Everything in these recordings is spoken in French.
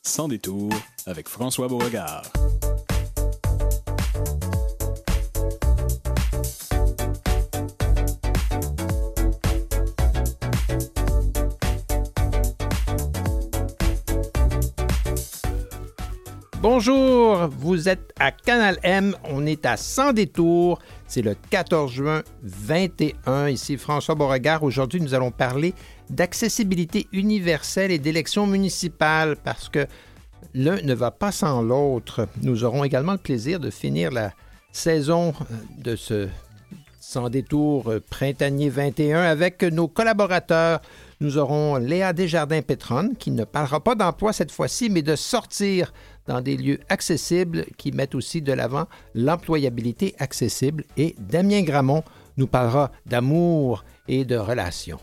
Sans détour avec François Beauregard. Bonjour, vous êtes à Canal M, on est à Sans détour, c'est le 14 juin 21, ici François Beauregard. Aujourd'hui, nous allons parler d'accessibilité universelle et d'élections municipales parce que l'un ne va pas sans l'autre. Nous aurons également le plaisir de finir la saison de ce Sans détour printanier 21 avec nos collaborateurs. Nous aurons Léa Desjardins-Pétronne qui ne parlera pas d'emploi cette fois-ci, mais de sortir dans des lieux accessibles qui mettent aussi de l'avant l'employabilité accessible. Et Damien Gramont nous parlera d'amour et de relations.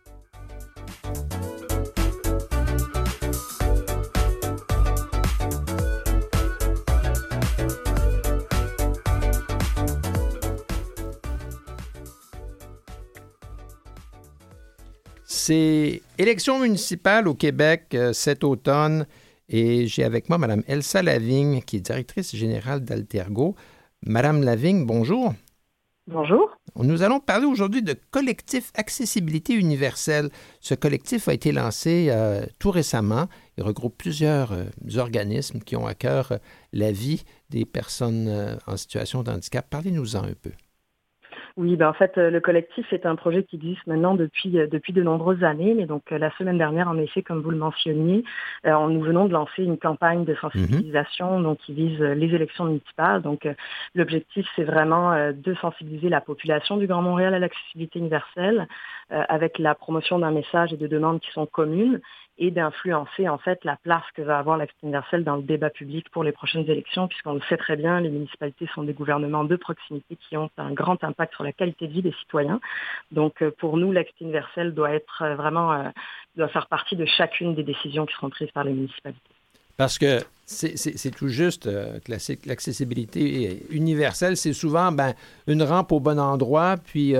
C'est élection municipale au Québec cet automne et j'ai avec moi Mme Elsa Lavigne, qui est directrice générale d'Altergo. Mme Lavigne, bonjour. Bonjour. Nous allons parler aujourd'hui de collectif Accessibilité universelle. Ce collectif a été lancé tout récemment. Il regroupe plusieurs organismes qui ont à cœur la vie des personnes en situation de handicap. Parlez-nous-en un peu. Oui, en fait, le collectif est un projet qui existe maintenant depuis de nombreuses années. Mais donc, la semaine dernière, en effet, comme vous le mentionniez, nous venons de lancer une campagne de sensibilisation donc, qui vise les élections municipales. Donc, l'objectif, c'est vraiment de sensibiliser la population du Grand Montréal à l'accessibilité universelle avec la promotion d'un message et de demandes qui sont communes et d'influencer en fait la place que va avoir l'accès universel dans le débat public pour les prochaines élections, puisqu'on le sait très bien, les municipalités sont des gouvernements de proximité qui ont un grand impact sur la qualité de vie des citoyens. Donc pour nous, l'accès universel doit être doit faire partie de chacune des décisions qui seront prises par les municipalités. Parce que c'est tout juste classique. L'accessibilité universelle, c'est souvent une rampe au bon endroit, puis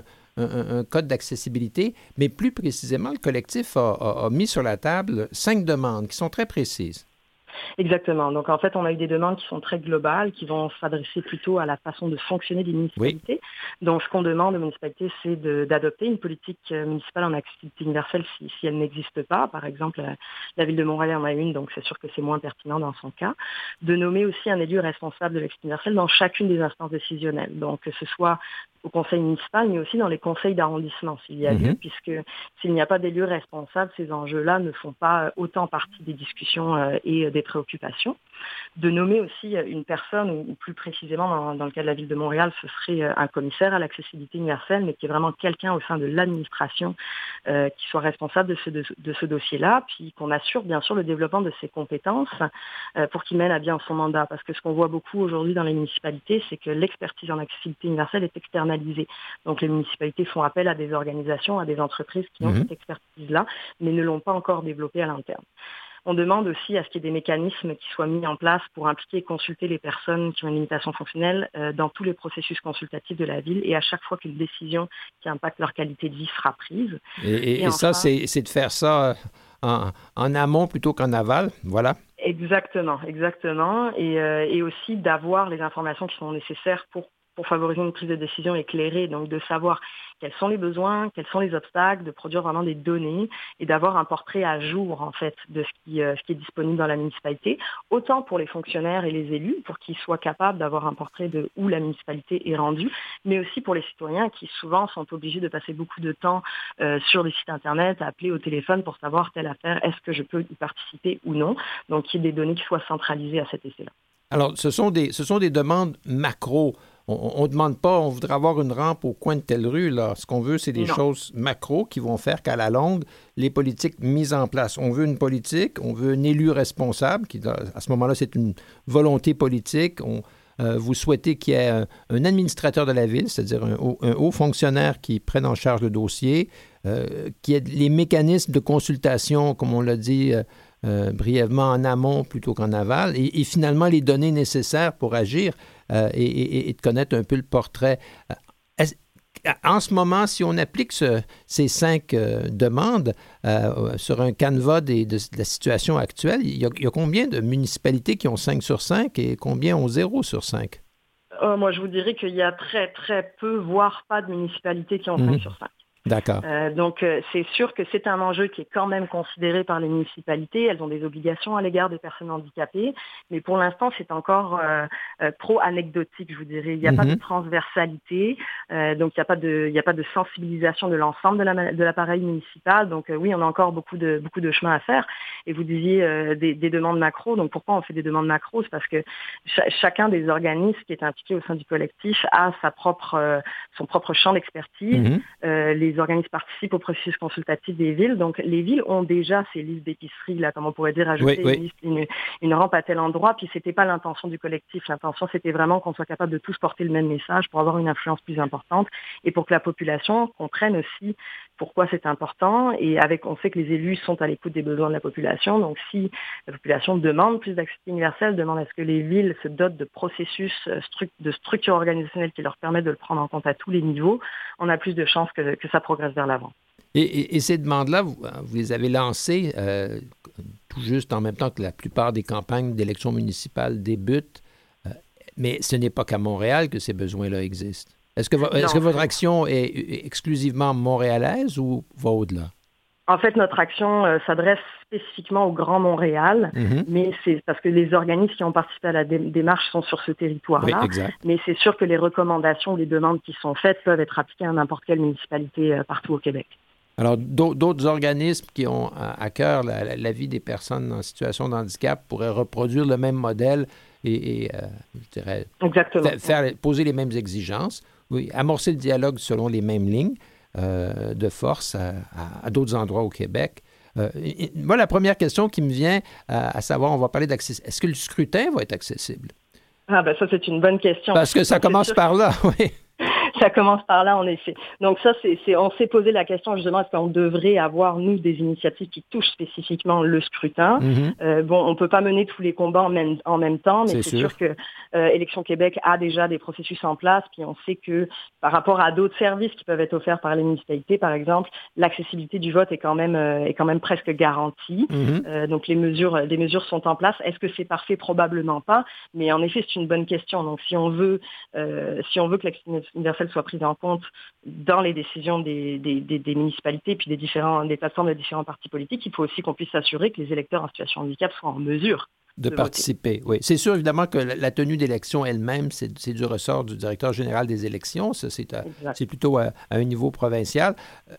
un code d'accessibilité, mais plus précisément, le collectif a mis sur la table 5 demandes qui sont très précises. Exactement. Donc, en fait, on a eu des demandes qui sont très globales, qui vont s'adresser plutôt à la façon de fonctionner des municipalités. Oui. Donc, ce qu'on demande aux municipalités, c'est d'adopter une politique municipale en accessibilité universelle si elle n'existe pas. Par exemple, la Ville de Montréal en a une, donc c'est sûr que c'est moins pertinent dans son cas. De nommer aussi un élu responsable de l'accessibilité universelle dans chacune des instances décisionnelles. Donc, que ce soit au conseil municipal, mais aussi dans les conseils d'arrondissement, s'il y a lieu, puisque s'il n'y a pas d'élu responsable, ces enjeux-là ne font pas autant partie des discussions et des préoccupations. De nommer aussi une personne, ou plus précisément dans le cas de la Ville de Montréal, ce serait un commissaire à l'accessibilité universelle, mais qui est vraiment quelqu'un au sein de l'administration qui soit responsable de ce dossier-là, puis qu'on assure bien sûr le développement de ses compétences pour qu'il mène à bien son mandat. Parce que ce qu'on voit beaucoup aujourd'hui dans les municipalités, c'est que l'expertise en accessibilité universelle est externalisée. Donc les municipalités font appel à des organisations, à des entreprises qui ont cette expertise-là, mais ne l'ont pas encore développée à l'interne. On demande aussi à ce qu'il y ait des mécanismes qui soient mis en place pour impliquer et consulter les personnes qui ont une limitation fonctionnelle dans tous les processus consultatifs de la ville et à chaque fois qu'une décision qui impacte leur qualité de vie sera prise. Et enfin, ça, c'est de faire ça en amont plutôt qu'en aval, voilà. Exactement. Et aussi d'avoir les informations qui sont nécessaires pour favoriser une prise de décision éclairée, donc de savoir quels sont les besoins, quels sont les obstacles, de produire vraiment des données et d'avoir un portrait à jour en fait de ce qui est disponible dans la municipalité, autant pour les fonctionnaires et les élus pour qu'ils soient capables d'avoir un portrait de où la municipalité est rendue, mais aussi pour les citoyens qui souvent sont obligés de passer beaucoup de temps sur des sites internet, à appeler au téléphone pour savoir telle affaire, est-ce que je peux y participer ou non, donc qu'il y ait des données qui soient centralisées à cet effet-là. Alors, ce sont des demandes macro. On ne demande pas, on voudrait avoir une rampe au coin de telle rue. Là. Ce qu'on veut, c'est des choses macro qui vont faire qu'à la longue, les politiques mises en place. On veut une politique, on veut un élu responsable, qui, à ce moment-là, c'est une volonté politique. Vous souhaitez qu'il y ait un administrateur de la ville, c'est-à-dire un haut fonctionnaire qui prenne en charge le dossier, qu'il y ait les mécanismes de consultation, comme on l'a dit brièvement, en amont plutôt qu'en aval, et finalement les données nécessaires pour agir et de connaître un peu le portrait. en ce moment, si on applique ces 5 demandes sur un canevas de la situation actuelle, il y a combien de municipalités qui ont 5 sur 5 et combien ont 0 sur 5? Moi, je vous dirais qu'il y a très, très peu, voire pas de municipalités qui ont 5 sur 5. D'accord. Donc, c'est sûr que c'est un enjeu qui est quand même considéré par les municipalités. Elles ont des obligations à l'égard des personnes handicapées, mais pour l'instant, c'est encore trop anecdotique, je vous dirais. Il n'y a pas de transversalité, donc il n'y a pas de sensibilisation de l'ensemble de l'appareil municipal. Donc, oui, on a encore beaucoup de chemin à faire. Et vous disiez des demandes macro. Donc, pourquoi on fait des demandes macro? C'est parce que chacun des organismes qui est impliqué au sein du collectif a son propre champ d'expertise. Les organismes participent au processus consultatif des villes. Donc, les villes ont déjà ces listes d'épicerie, là, comme on pourrait dire, ajouter une rampe à tel endroit. Puis, c'était pas l'intention du collectif. L'intention, c'était vraiment qu'on soit capable de tous porter le même message pour avoir une influence plus importante et pour que la population comprenne aussi pourquoi c'est important. Et on sait que les élus sont à l'écoute des besoins de la population. Donc, si la population demande plus d'accessibilité universelle, demande à ce que les villes se dotent de processus, de structures organisationnelles qui leur permettent de le prendre en compte à tous les niveaux, on a plus de chances que ça progresse vers l'avant. Et ces demandes-là, vous les avez lancées tout juste en même temps que la plupart des campagnes d'élections municipales débutent, mais ce n'est pas qu'à Montréal que ces besoins-là existent. Est-ce que votre action est exclusivement montréalaise ou va au-delà? En fait, notre action s'adresse spécifiquement au Grand Montréal, mais c'est parce que les organismes qui ont participé à la démarche sont sur ce territoire-là. Oui, mais c'est sûr que les recommandations, les demandes qui sont faites peuvent être appliquées à n'importe quelle municipalité partout au Québec. Alors, d'autres organismes qui ont à cœur la vie des personnes en situation de handicap pourraient reproduire le même modèle et je dirais, poser les mêmes exigences, amorcer le dialogue selon les mêmes lignes de force à d'autres endroits au Québec. Moi, la première question qui me vient à savoir, on va parler d'accessibilité. Est-ce que le scrutin va être accessible? Ah ben ça, c'est une bonne question. Parce que ça commence par là, oui. Ça commence par là, en effet. Donc ça, on s'est posé la question justement, est-ce qu'on devrait avoir, nous, des initiatives qui touchent spécifiquement le scrutin? On ne peut pas mener tous les combats en même temps, mais c'est sûr que Élections Québec a déjà des processus en place, puis on sait que par rapport à d'autres services qui peuvent être offerts par les municipalités, par exemple, l'accessibilité du vote est quand même presque garantie. Donc les mesures sont en place. Est-ce que c'est parfait? Probablement pas, mais en effet, c'est une bonne question. Donc si on veut que l'accessibilité universelle soit prise en compte dans les décisions des municipalités puis des plateformes de différents partis politiques, il faut aussi qu'on puisse s'assurer que les électeurs en situation de handicap soient en mesure de participer. Voter. Oui, c'est sûr évidemment que la tenue d'élection elle-même, c'est du ressort du directeur général des élections. Ça, c'est plutôt à un niveau provincial.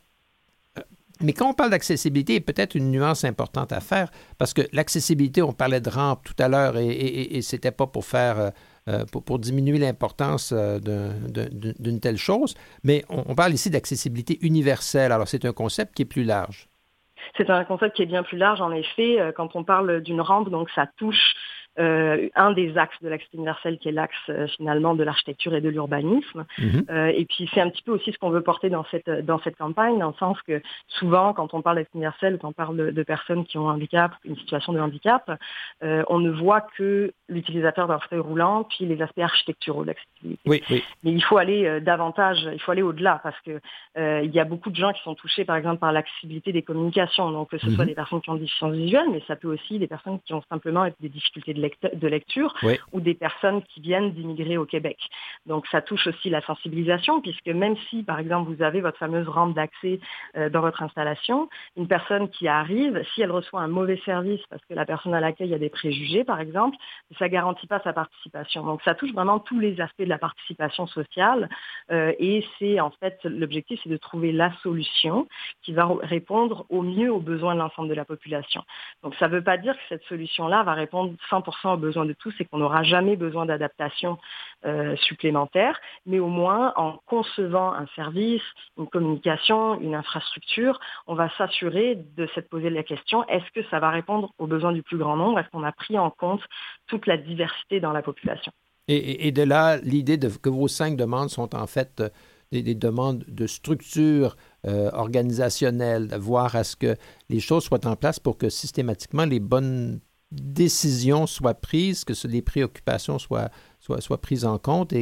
Mais quand on parle d'accessibilité, il y a peut-être une nuance importante à faire, parce que l'accessibilité, on parlait de rampe tout à l'heure, et c'était pas pour faire pour diminuer l'importance d'une telle chose, mais on parle ici d'accessibilité universelle. Alors, c'est un concept qui est plus large. C'est un concept qui est bien plus large, en effet. Quand on parle d'une rampe, donc ça touche un des axes de l'accès universel qui est l'axe finalement de l'architecture et de l'urbanisme. Et puis c'est un petit peu aussi ce qu'on veut porter dans cette campagne, dans le sens que souvent quand on parle d'accès universel, quand on parle de personnes qui ont un handicap, une situation de handicap, on ne voit que l'utilisateur d'un fauteuil roulant puis les aspects architecturaux de l'accessibilité. Oui. Mais il faut aller davantage, il faut aller au-delà, parce que il y a beaucoup de gens qui sont touchés par exemple par l'accessibilité des communications, donc que ce soit des personnes qui ont des déficiences visuelles, mais ça peut aussi des personnes qui ont simplement des difficultés de lecture ou des personnes qui viennent d'immigrer au Québec. Donc ça touche aussi la sensibilisation, puisque même si par exemple vous avez votre fameuse rampe d'accès dans votre installation, une personne qui arrive, si elle reçoit un mauvais service parce que la personne à l'accueil a des préjugés par exemple, ça garantit pas sa participation. Donc ça touche vraiment tous les aspects de la participation sociale et c'est en fait l'objectif, c'est de trouver la solution qui va répondre au mieux aux besoins de l'ensemble de la population. Donc ça ne veut pas dire que cette solution-là va répondre 100% aux besoins de tous et qu'on n'aura jamais besoin d'adaptation supplémentaire, mais au moins en concevant un service, une communication, une infrastructure, on va s'assurer de se poser la question, est-ce que ça va répondre aux besoins du plus grand nombre? Est-ce qu'on a pris en compte toute la diversité dans la population? Et de là, l'idée que vos 5 demandes sont en fait des demandes de structure organisationnelle, de voir à ce que les choses soient en place pour que systématiquement les bonnes décisions soient prises, que les préoccupations soient prises en compte et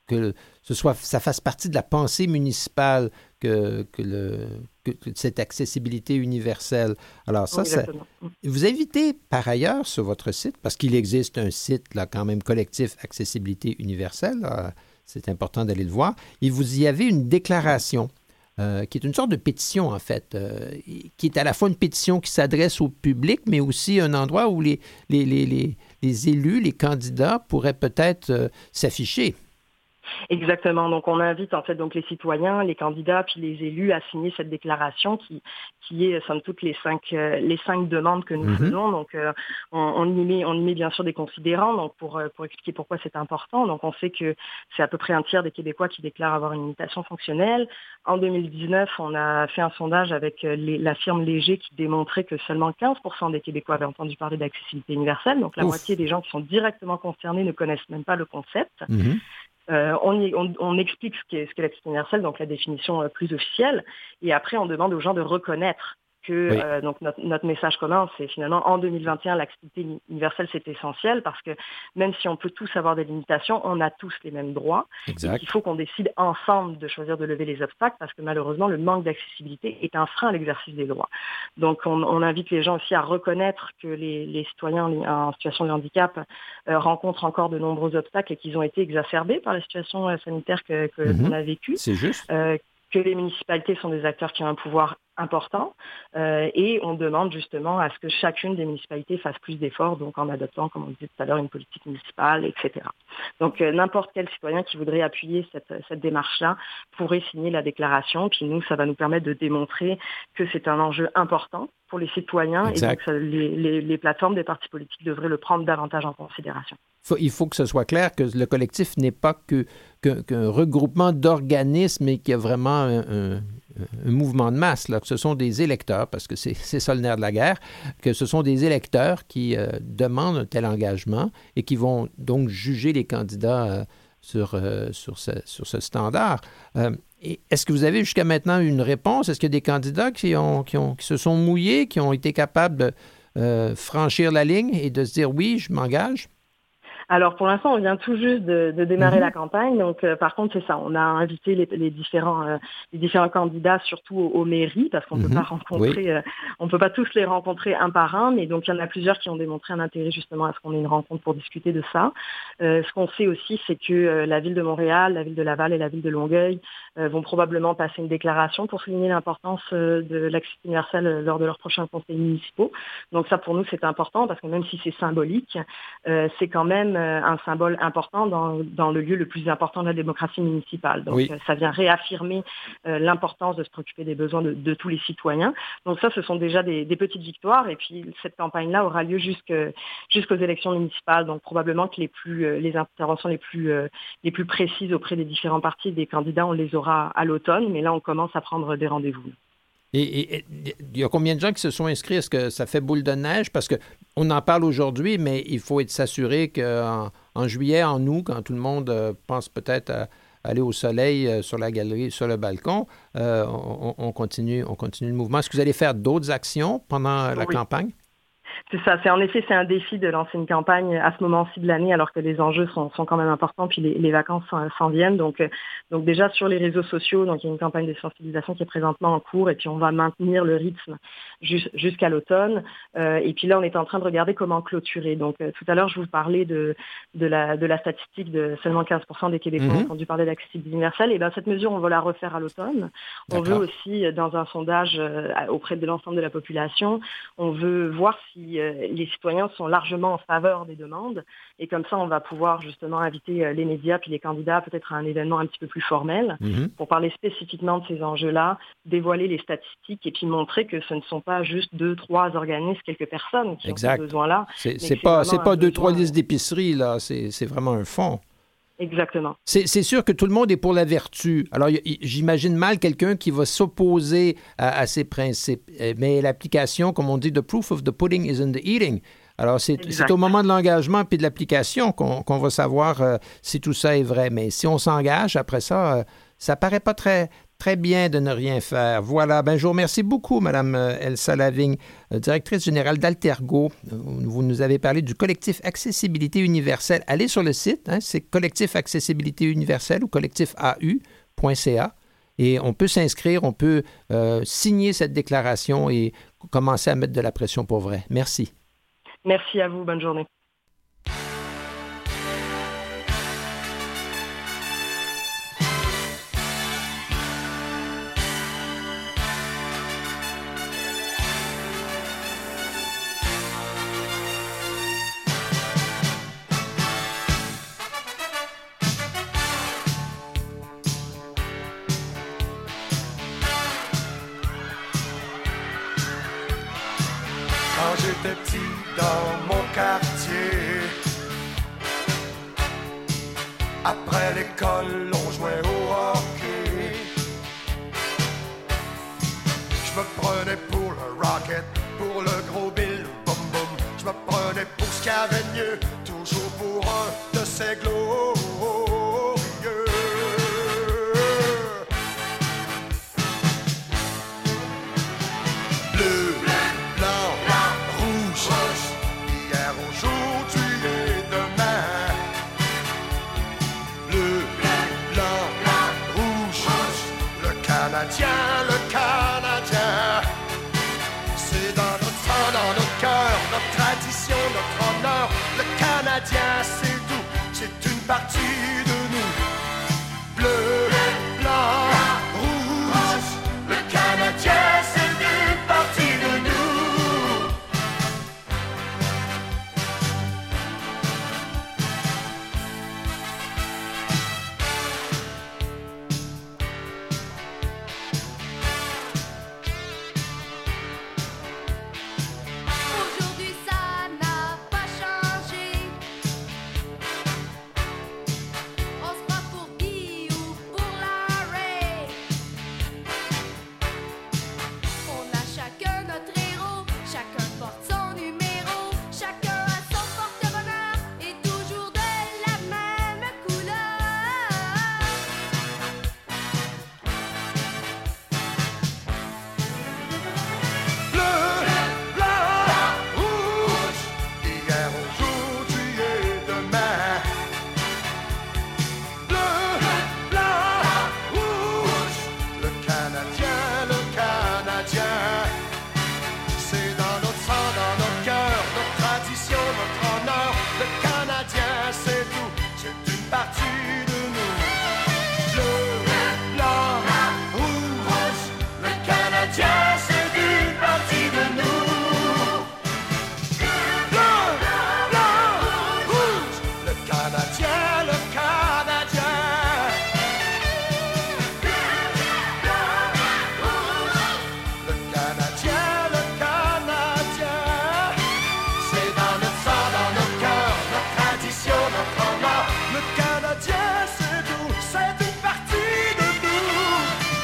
que ça fasse partie de la pensée municipale que cette accessibilité universelle. Alors ça, vous invitez par ailleurs sur votre site, parce qu'il existe un site là quand même collectif Accessibilité universelle, là, c'est important d'aller le voir, et vous y avez une déclaration qui est une sorte de pétition, en fait, qui est à la fois une pétition qui s'adresse au public, mais aussi un endroit où les élus, les candidats pourraient peut-être s'afficher. Exactement. Donc, on invite en fait donc les citoyens, les candidats, puis les élus à signer cette déclaration qui est somme toute les cinq demandes que nous faisons. Donc, on y met bien sûr des considérants. Donc, pour expliquer pourquoi c'est important. Donc, on sait que c'est à peu près un tiers des Québécois qui déclarent avoir une limitation fonctionnelle. En 2019, on a fait un sondage avec la firme Léger qui démontrait que seulement 15% des Québécois avaient entendu parler d'accessibilité universelle. Donc, la moitié des gens qui sont directement concernés ne connaissent même pas le concept. On explique ce qu'est l'accessibilité universelle, donc la définition plus officielle, et après on demande aux gens de reconnaître que donc notre message commun, c'est finalement en 2021, l'accessibilité universelle, c'est essentiel parce que même si on peut tous avoir des limitations, on a tous les mêmes droits. Exact. Il faut qu'on décide ensemble de choisir de lever les obstacles parce que malheureusement, le manque d'accessibilité est un frein à l'exercice des droits. Donc, on invite les gens aussi à reconnaître que les citoyens en situation de handicap rencontrent encore de nombreux obstacles et qu'ils ont été exacerbés par la situation sanitaire qu'on a vécue. C'est juste. Que les municipalités sont des acteurs qui ont un pouvoir important et on demande justement à ce que chacune des municipalités fasse plus d'efforts, donc en adoptant, comme on disait tout à l'heure, une politique municipale, etc. Donc n'importe quel citoyen qui voudrait appuyer cette démarche-là pourrait signer la déclaration, puis nous, ça va nous permettre de démontrer que c'est un enjeu important pour les citoyens. Exact. Et donc les plateformes des partis politiques devraient le prendre davantage en considération. Il faut que ce soit clair que le collectif n'est pas qu'un regroupement d'organismes et qu'il y a vraiment un mouvement de masse, là, que ce sont des électeurs, parce que c'est ça le nerf de la guerre, que ce sont des électeurs qui demandent un tel engagement et qui vont donc juger les candidats sur ce standard. Et est-ce que vous avez jusqu'à maintenant une réponse? Est-ce qu'il y a des candidats qui se sont mouillés, qui ont été capables de franchir la ligne et de se dire « oui, je m'engage » ? Alors pour l'instant, on vient tout juste de démarrer la campagne. Donc par contre, c'est ça. On a invité les différents candidats, surtout aux mairies, parce qu'on peut pas rencontrer, on peut pas tous les rencontrer un par un. Mais donc il y en a plusieurs qui ont démontré un intérêt justement à ce qu'on ait une rencontre pour discuter de ça. Ce qu'on sait aussi, c'est que la ville de Montréal, la ville de Laval et la ville de Longueuil vont probablement passer une déclaration pour souligner l'importance de l'accessibilité universelle lors de leurs prochains conseils municipaux. Donc ça, pour nous, c'est important parce que même si c'est symbolique, c'est quand même un symbole important dans le lieu le plus important de la démocratie municipale. Donc ça vient réaffirmer l'importance de se préoccuper des besoins de tous les citoyens. Donc ça, ce sont déjà des petites victoires. Et puis cette campagne-là aura lieu jusqu'aux élections municipales. Donc probablement que les interventions les plus précises auprès des différents partis et des candidats, on les aura à l'automne. Mais là, on commence à prendre des rendez-vous. Et il y a combien de gens qui se sont inscrits? Est-ce que ça fait boule de neige? Parce qu'on en parle aujourd'hui, mais il faut s'assurer qu'en juillet, en août, quand tout le monde pense peut-être à aller au soleil, sur la galerie, sur le balcon, on continue le mouvement. Est-ce que vous allez faire d'autres actions pendant la campagne? C'est ça. C'est un défi de lancer une campagne à ce moment-ci de l'année, alors que les enjeux sont quand même importants, puis les vacances s'en viennent. Donc déjà sur les réseaux sociaux, donc il y a une campagne de sensibilisation qui est présentement en cours, et puis on va maintenir le rythme jusqu'à l'automne. Et puis là, on est en train de regarder comment clôturer. Donc tout à l'heure, je vous parlais de la statistique de seulement 15% des Québécois ont entendu parler d'accessibilité universelle. Et bien cette mesure, on va la refaire à l'automne. On veut aussi, dans un sondage auprès de l'ensemble de la population, on veut voir si les citoyens sont largement en faveur des demandes, et comme ça on va pouvoir justement inviter les médias puis les candidats peut-être à un événement un petit peu plus formel pour parler spécifiquement de ces enjeux-là, dévoiler les statistiques et puis montrer que ce ne sont pas juste 2-3 organismes, quelques personnes qui ont ce besoin-là. C'est pas 2-3 listes d'épicerie, là, c'est vraiment un fond. Exactement. C'est sûr que tout le monde est pour la vertu. Alors, j'imagine mal quelqu'un qui va s'opposer à ces principes. Mais l'application, comme on dit, the proof of the pudding is in the eating. Alors, c'est au moment de l'engagement puis de l'application qu'on va savoir si tout ça est vrai. Mais si on s'engage, après ça, ça paraît pas très très bien de ne rien faire. Voilà. Ben, je vous remercie beaucoup, Mme Elsa Lavigne, directrice générale d'Altergo. Vous nous avez parlé du collectif Accessibilité Universelle. Allez sur le site, c'est collectif Accessibilité Universelle ou collectifau.ca. Et on peut s'inscrire, on peut signer cette déclaration et commencer à mettre de la pression pour vrai. Merci. Merci à vous. Bonne journée. Quand j'étais petit dans mon quartier, après l'école on jouait au hockey. Je me prenais pour le Rocket, pour le gros Bill Boom Boom. Je me prenais pour ce qu'il y avait de mieux, toujours pour un de ces glorieux. Bleu, blanc, rouge, hier, aujourd'hui et demain. Bleu, blanc, rouge, le Canadien, c'est dans notre sang, dans notre cœur, notre tradition, notre honneur. Le Canadien, c'est tout, c'est une partie de nous. Bleu, blanc, rouge, le Canadien, c'est une partie de nous. Aujourd'hui ça n'a pas changé. On se bat pour Guy ou pour Larry. On a chacun notre héros, chacun porte son numéro, chacun a son porte-bonheur et toujours de la même couleur. Bleu, blanc, rouge, hier, aujourd'hui et demain. Bleu, blanc, rouge, le Canadien, c'est dans notre sang, dans notre cœur, notre tradition, notre honneur. Le Canadien, c'est tout, c'est une partie de nous. Bleu, blanc, rouge, le Canadien, c'est une partie de nous. Bleu, blanc, rouge, le Canadien, le Canadien. C'est dans notre sang, dans notre cœur, notre tradition, notre honneur. Le Canadien, c'est tout, c'est une partie de nous.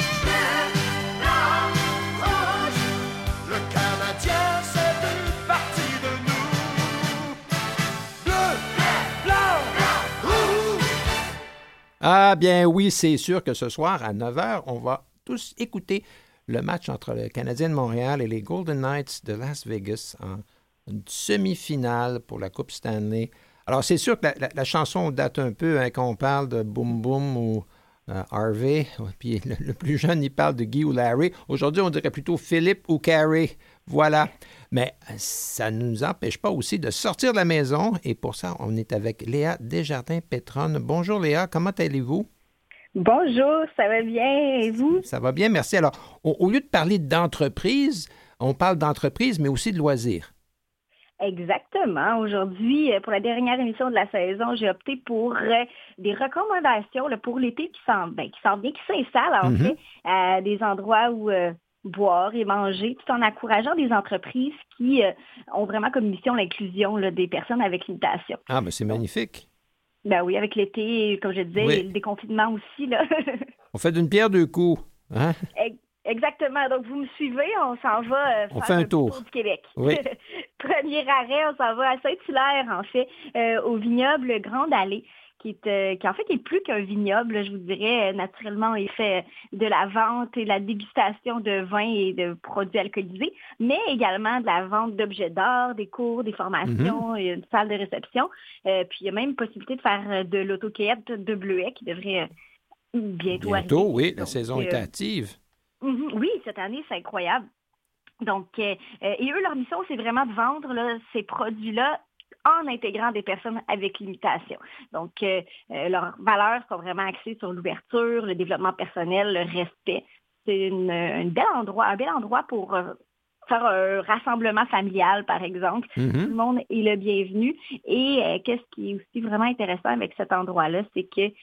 Le Canadien, c'est une partie de nous. Bleu, blanc, rouge. Ah bien oui, c'est sûr que ce soir, à 9h, on va tous écouter le match entre le Canadien de Montréal et les Golden Knights de Las Vegas en une demi-finale pour la Coupe Stanley. Alors, c'est sûr que la chanson date un peu quand on parle de Boom Boom ou Harvey. Puis le plus jeune, il parle de Guy ou Larry. Aujourd'hui, on dirait plutôt Philippe ou Carey. Voilà. Mais ça ne nous empêche pas aussi de sortir de la maison. Et pour ça, on est avec Léa Desjardins-Pétronne. Bonjour Léa, comment allez-vous? Bonjour, ça va bien et vous? Ça va bien, merci. Alors, au lieu de parler d'entreprise, on parle d'entreprise, mais aussi de loisirs. Exactement. Aujourd'hui, pour la dernière émission de la saison, j'ai opté pour des recommandations pour l'été qui s'en vient, qui s'installe en fait, des endroits où boire et manger, tout en encourageant des entreprises qui ont vraiment comme mission l'inclusion des personnes avec limitation. Ah, ben c'est magnifique. Ben oui, avec l'été, comme je disais, oui. Le déconfinement aussi. Là. On fait d'une pierre deux coups. Hein? Exactement. Donc, vous me suivez, on s'en va on faire fait un tour du Québec. Oui. Premier arrêt, on s'en va à Saint-Hilaire, en fait, au vignoble Grande Allée, qui en fait est plus qu'un vignoble, là, je vous dirais. Naturellement, il fait de la vente et de la dégustation de vins et de produits alcoolisés, mais également de la vente d'objets d'art, des cours, des formations, et une salle de réception. Puis il y a même possibilité de faire de l'autocueillette de bleuets qui devrait bientôt arriver. Bientôt, oui, la Donc, saison est active. Oui, cette année, c'est incroyable. Donc, et eux, leur mission, c'est vraiment de vendre là, ces produits-là en intégrant des personnes avec limitation. Donc, leurs valeurs sont vraiment axées sur l'ouverture, le développement personnel, le respect. C'est un bel endroit pour faire un rassemblement familial, par exemple. Tout le monde est le bienvenu. Et qu'est-ce qui est aussi vraiment intéressant avec cet endroit-là, c'est que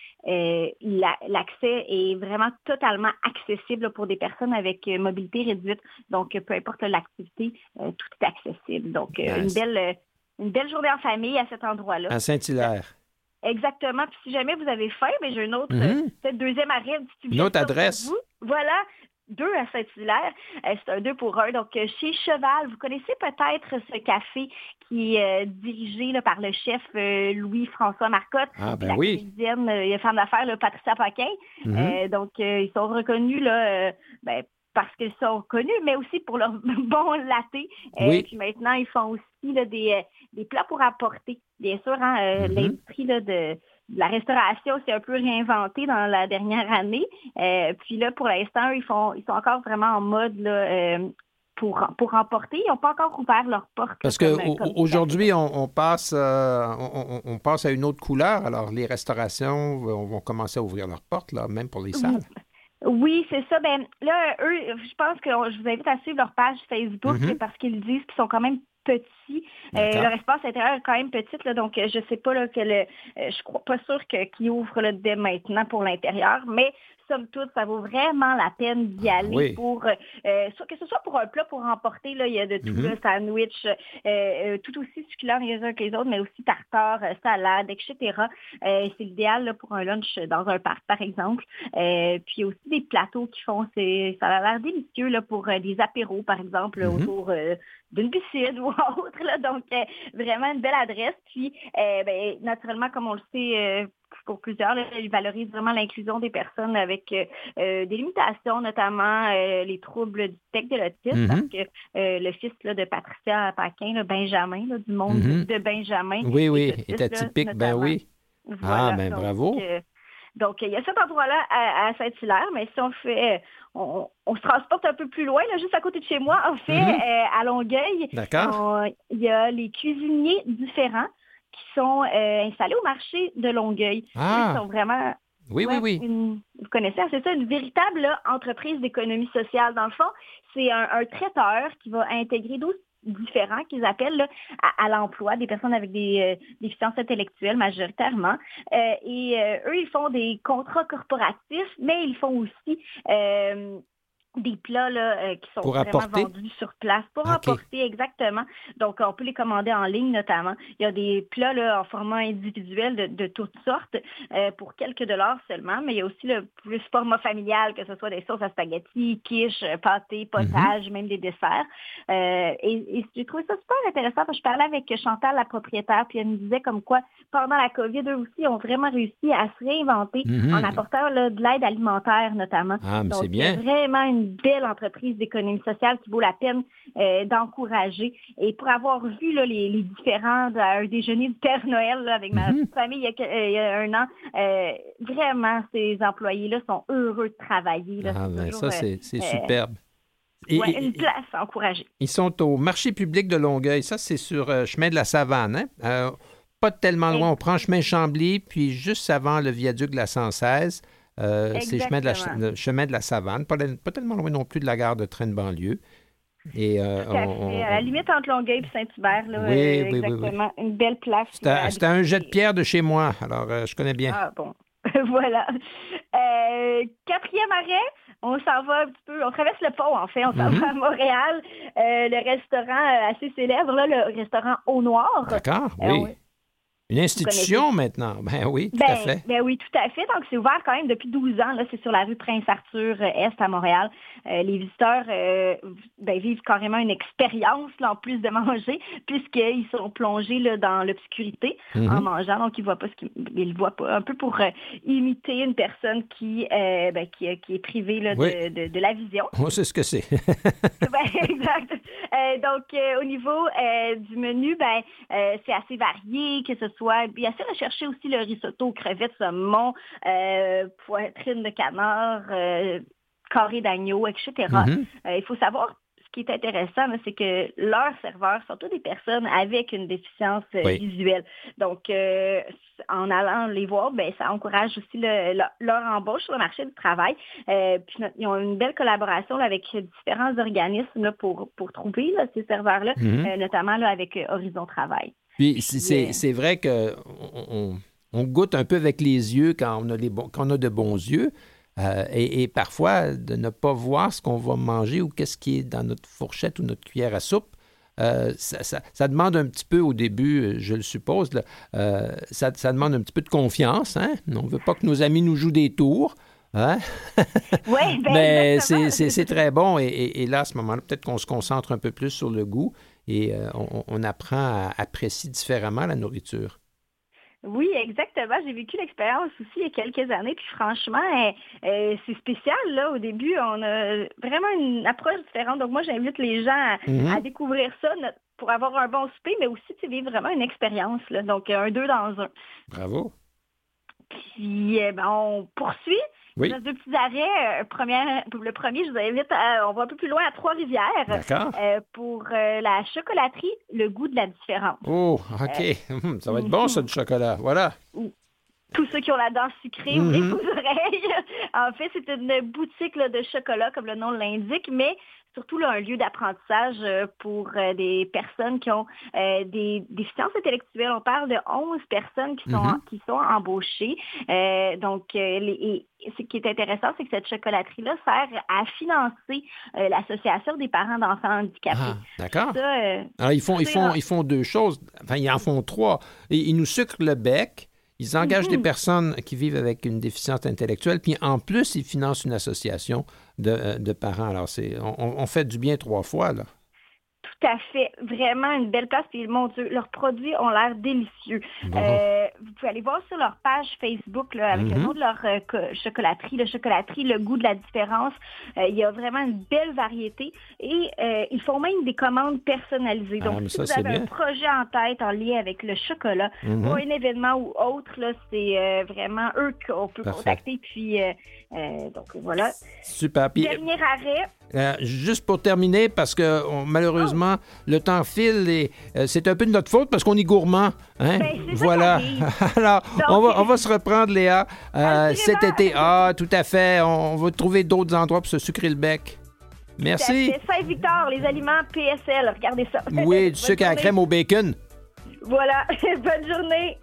l'accès est vraiment totalement accessible pour des personnes avec mobilité réduite. Donc, peu importe l'activité, tout est accessible. Donc, une belle journée en famille à cet endroit-là. À Saint-Hilaire. Exactement. Puis si jamais vous avez faim, j'ai une autre, peut-être deuxième arrêt, une autre adresse. Voilà. 2 à Saint-Hilaire. C'est un 2 pour 1. Donc, chez Cheval, vous connaissez peut-être ce café qui est dirigé là, par le chef Louis-François Marcotte. Ah, ben la cuisine, femme d'affaires, Patricia Paquin. Donc, ils sont reconnus là, parce qu'ils sont connus, mais aussi pour leur bon latte. Puis maintenant, ils font aussi là, des plats pour apporter. Bien sûr, l'industrie là, de la restauration s'est un peu réinventée dans la dernière année. Puis là, pour l'instant, ils sont encore vraiment en mode là, pour emporter. Ils n'ont pas encore ouvert leurs portes. Parce qu'aujourd'hui, on passe à une autre couleur. Alors, les restaurations vont commencer à ouvrir leurs portes, là, même pour les salles. Oui, c'est ça. Ben là, eux, je pense que je vous invite à suivre leur page Facebook parce qu'ils disent qu'ils sont quand même petits. Leur espace intérieur est quand même petit, là, donc je sais pas là, je suis pas sûre qu'ils ouvrent là, dès maintenant pour l'intérieur, mais somme toute, ça vaut vraiment la peine d'y aller pour que ce soit pour un plat pour emporter. Là, il y a de tout, le sandwich, tout aussi succulent les uns que les autres, mais aussi tartare, salade, etc. C'est l'idéal là, pour un lunch dans un parc, par exemple. Puis aussi des plateaux qui font, ça a l'air délicieux là, pour des apéros, par exemple, autour d'une piscine ou autre. Là, donc, vraiment une belle adresse. Puis, naturellement, comme on le sait, pour plusieurs, là, ils valorisent vraiment l'inclusion des personnes avec des limitations, notamment les troubles du spectre de l'autisme, parce que le fils là, de Patricia Paquin, là, Benjamin, là, du monde de Benjamin. Oui, est atypique, ben oui. Voilà, donc, bravo. Donc, il y a cet endroit-là à Saint-Hilaire, mais si on fait, on se transporte un peu plus loin, là, juste à côté de chez moi, en fait, à Longueuil. D'accord. Il y a les cuisiniers différents qui sont installés au marché de Longueuil. Ils sont vraiment... Oui. vous connaissez, c'est ça, une véritable là, entreprise d'économie sociale. Dans le fond, c'est un traiteur qui va intégrer 12 différents qu'ils appellent là, à l'emploi, des personnes avec des déficiences intellectuelles majoritairement. Et eux, ils font des contrats corporatifs, mais ils font aussi des plats là, qui sont vraiment vendus sur place pour emporter, exactement. Donc, on peut les commander en ligne notamment. Il y a des plats là, en format individuel de toutes sortes pour quelques dollars seulement, mais il y a aussi le plus format familial, que ce soit des sauces à spaghetti, quiche, pâté, potage, même des desserts. Et j'ai trouvé ça super intéressant parce que je parlais avec Chantal, la propriétaire, puis elle me disait comme quoi, pendant la COVID, eux aussi ont vraiment réussi à se réinventer en apportant là, de l'aide alimentaire notamment. Ah, mais donc, c'est bien. C'est vraiment une belle entreprise d'économie sociale qui vaut la peine d'encourager. Et pour avoir vu là, les différents déjeuners du Père Noël là, avec ma petite famille il y a un an, vraiment, ces employés-là sont heureux de travailler. Là. Ça, c'est superbe. Une place encouragée. Ils sont au marché public de Longueuil. Ça, c'est sur chemin de la Savane. Hein? Pas tellement loin. On prend chemin Chambly, puis juste avant le viaduc de la 116. C'est chemin de la Savane, pas tellement loin non plus de la gare de train de banlieue. Et, à la limite entre Longueuil et Saint-Hubert. Là, oui, exactement. Une belle place. C'était un jet de pierre de chez moi, alors je connais bien. Ah bon, voilà. 4e arrêt, on s'en va un petit peu, on traverse le pont en fait, on s'en va à Montréal. Le restaurant assez célèbre, là, le restaurant Au Noir. D'accord, oui. Une institution maintenant. Ben oui, tout à fait. Ben oui, tout à fait. Donc, c'est ouvert quand même depuis 12 ans. Là, c'est sur la rue Prince-Arthur Est à Montréal. Les visiteurs vivent carrément une expérience là, en plus de manger, puisqu'ils sont plongés là, dans l'obscurité en mangeant. Donc, ils ne voient pas. Un peu pour imiter une personne qui est privée là, de la vision. On sait ce que c'est. Exact. Donc, au niveau du menu, c'est assez varié, que ce soit bien sûr rechercher aussi le risotto, crevettes, saumon, poitrine de canard, carré d'agneau, etc. Il faut savoir, ce qui est intéressant, là, c'est que leurs serveurs sont tous des personnes avec une déficience visuelle. Donc, en allant les voir, ça encourage aussi leur embauche sur le marché du travail. Puis, ils ont une belle collaboration là, avec différents organismes là, pour trouver là, ces serveurs-là, notamment là, avec Horizon Travail. Puis c'est vrai qu'on goûte un peu avec les yeux quand on a de bons yeux et parfois de ne pas voir ce qu'on va manger ou qu'est-ce qui est dans notre fourchette ou notre cuillère à soupe. Ça demande un petit peu au début, je le suppose, là, ça demande un petit peu de confiance. Hein? On ne veut pas que nos amis nous jouent des tours. Hein? Oui, mais c'est très bon. Et là, à ce moment-là, peut-être qu'on se concentre un peu plus sur le goût et on apprend à apprécier différemment la nourriture. Oui, exactement. J'ai vécu l'expérience aussi il y a quelques années. Puis franchement, c'est spécial. Là, au début, on a vraiment une approche différente. Donc moi, j'invite les gens à découvrir ça pour avoir un bon souper, mais aussi vivre vraiment une expérience. Là. Donc, un deux dans un. Bravo. Puis, on poursuit. Oui. Il y a deux petits arrêts. Le premier, je vous invite on va un peu plus loin à Trois-Rivières. D'accord. Pour la chocolaterie, le goût de la différence. Oh, OK. Ça va être bon, ça, du chocolat. Voilà. Tous ceux qui ont la dent sucrée, ouvrez vos oreilles. En fait, c'est une boutique là, de chocolat, comme le nom l'indique, mais surtout là, un lieu d'apprentissage pour des personnes qui ont des déficiences intellectuelles. On parle de 11 personnes qui sont embauchées. Donc, ce qui est intéressant, c'est que cette chocolaterie-là sert à financer l'Association des parents d'enfants handicapés. Ah, d'accord. Ça, alors, ils font deux choses. Enfin, ils en font trois. Ils nous sucrent le bec. Ils engagent des personnes qui vivent avec une déficience intellectuelle, puis en plus, ils financent une association de parents. Alors, on fait du bien 3 fois, là. Tout à fait. Vraiment une belle place. Puis, mon Dieu, leurs produits ont l'air délicieux. Bon. Vous pouvez aller voir sur leur page Facebook là, avec le nom de leur chocolaterie, le goût de la différence. Il y a vraiment une belle variété. Et ils font même des commandes personnalisées. Donc, si vous avez un projet en tête en lien avec le chocolat, ou un événement ou autre, là, c'est vraiment eux qu'on peut contacter. Puis, donc, voilà. Super. Puis, dernier arrêt. Juste pour terminer, parce que malheureusement, le temps file et c'est un peu de notre faute parce qu'on est gourmand. Hein? Voilà. Alors, donc, on va se reprendre, Léa, cet été. Ah, tout à fait. On va trouver d'autres endroits pour se sucrer le bec. Merci. Saint-Victor, les aliments PSL. Regardez ça. Oui, du sucre à la crème au bacon. Voilà. Bonne journée.